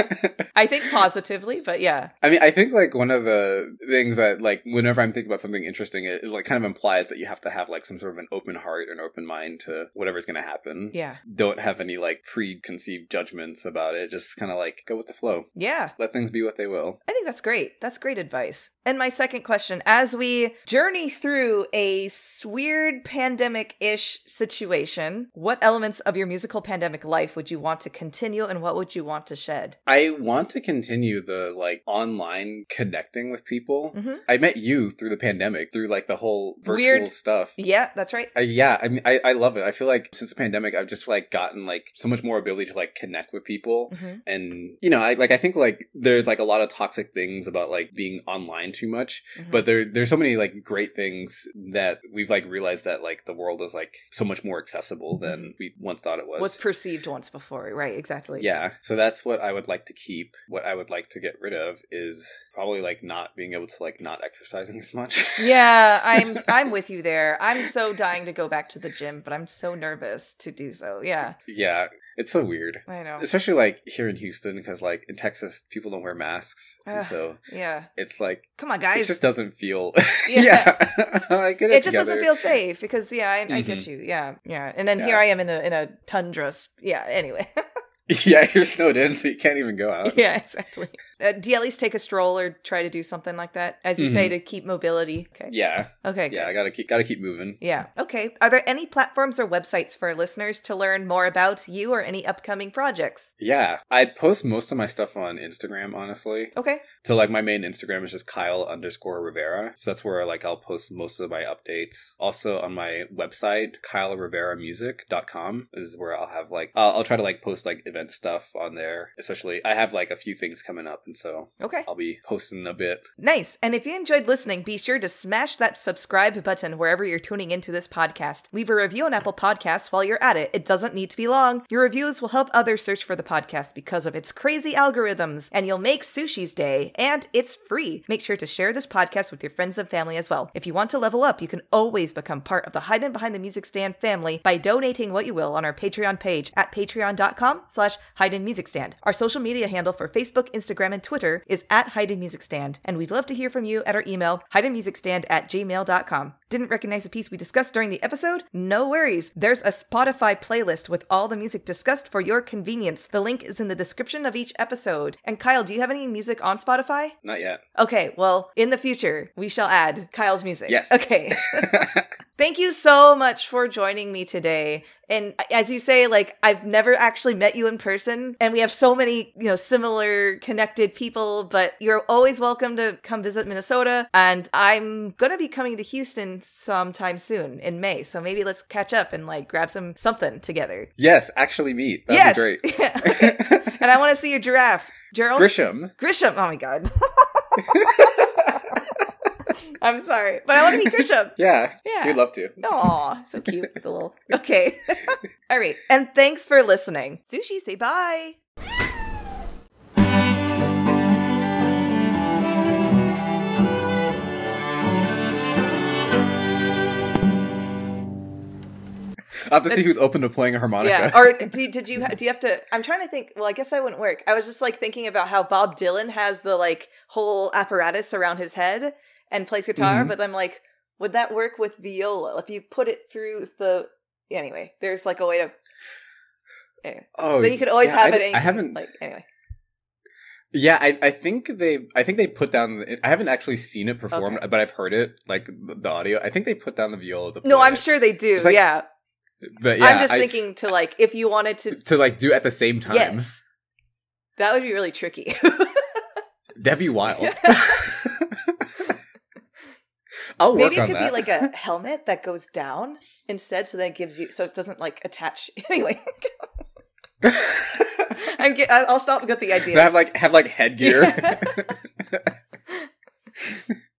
I think positively, but yeah.
I mean, I think like one of the things that like whenever I'm thinking about something interesting, it is like kind of implies that you have to have like some sort of an open heart and open mind to whatever's going to happen.
Yeah.
Don't have any like preconceived judgments about it. Just kind of like go with the flow.
Yeah.
Let things be what they will.
I think that's great. That's great advice. And my second question, as we journey through a weird pandemic-ish situation, what elements of your musical pandemic life would you want to continue and what would you want to shed?
I want to continue the like online connecting with people.
Mm-hmm.
I met you through the pandemic, through like the whole virtual
Weird.
stuff.
Yeah, that's right.
Uh, yeah, I mean, I, I love it. I feel like since the pandemic, I've just like gotten like so much more ability to like connect with people.
Mm-hmm.
And, you know, I like, I think like there's like a lot of toxic things about like being online too much,
Mm-hmm.
but there, there's so many like great things that we've like realized that like the world is like so much more accessible than
Mm-hmm.
we once thought it was.
Was perceived once before. Right, exactly.
Yeah. So that's what I would like to keep. What I would like to get rid of is probably like not being able to like not exercising as much.
Yeah, I'm I'm with you there. I'm so dying to go back to the gym, but I'm so nervous to do so. Yeah.
Yeah. It's so weird.
I know.
Especially like here in Houston, because like in Texas, people don't wear masks. And
Ugh,
so
yeah.
it's like,
Come on,
it
guys.
just doesn't feel.
Yeah.
yeah. I get it.
It just
together.
doesn't feel safe because, yeah, I, I get
Mhm.
you. Yeah, yeah. And then
Yeah.
here I am in a in a tundra. Yeah, anyway.
Yeah, you're snowed in, so you can't even go out.
Yeah, exactly. Uh, do you at least take a stroll or try to do something like that? As you say, to keep mobility. Okay.
Yeah.
Okay,
Yeah,
good.
I gotta keep gotta keep moving.
Yeah. Okay. Are there any platforms or websites for listeners to learn more about you or any upcoming projects?
Yeah. I post most of my stuff on Instagram, honestly.
Okay.
So like my main Instagram is just Kyle underscore Rivera. So that's where like I'll post most of my updates. Also on my website, kyle rivera music dot com is where I'll have like, I'll, I'll try to like post like event stuff on there. Especially, I have like a few things coming up, and so
Okay.
I'll be posting a bit.
Nice. And if you enjoyed listening, be sure to smash that subscribe button wherever you're tuning into this podcast. Leave a review on Apple Podcasts while you're at it. It doesn't need to be long. Your reviews will help others search for the podcast because of its crazy algorithms, and you'll make Sushi's day, and it's free. Make sure to share this podcast with your friends and family as well. If you want to level up, you can always become part of the Hidden Behind the Music Stand family by donating what you will on our Patreon page at patreon.com slash Hidden Music Stand. Our social media handle for Facebook, Instagram, and Twitter is at Hidden Music Stand, and we'd love to hear from you at our email, hidden music stand at gmail dot com. Didn't recognize the piece we discussed during the episode? No worries. There's a Spotify playlist with all the music discussed for your convenience. The link is in the description of each episode. And Kyle, do you have any music on Spotify?
Not yet.
Okay, well, in the future, we shall add Kyle's music.
Yes.
Okay. Thank you so much for joining me today. And as you say, like, I've never actually met you in person, and we have so many, you know, similar connected people, but you're always welcome to come visit Minnesota. And I'm going to be coming to Houston sometime soon in May. So maybe let's catch up and like grab some something together.
Yes, actually meet. That'd
yes.
be great.
Yeah. Okay. And I want to see your giraffe. Gerald?
Grisham.
Grisham. Oh my God. I'm sorry, but I want to meet Grisham.
Yeah,
yeah,
we'd love to.
Aw, so cute. The little. Okay. All right, and thanks for listening. Sushi, say bye.
I'll have to see who's open to playing a harmonica.
Yeah, or do, did you do you have to? I'm trying to think. Well, I guess that wouldn't work. I was just like thinking about how Bob Dylan has the like whole apparatus around his head and plays guitar, mm-hmm. but I'm like, would that work with viola if you put it through the? Anyway, there's like a way to. Anyway. Oh, then you could always
yeah,
have
I,
it. In,
I haven't.
Like anyway.
Yeah, I, I think they I think they put down. I haven't actually seen it performed, okay. but I've heard it, like the audio. I think they put down the viola. To
no, I'm sure they do. Like, yeah.
But yeah,
I'm just
I,
thinking to like if you wanted to
to like do it at the same time.
Yes, that would be really tricky.
That'd be wild. I'll
Maybe
work on
it could
that.
be like a helmet that goes down instead, so that it gives you so it doesn't like attach. Anyway, I'm get, I'll stop with the idea.
Have like have like headgear.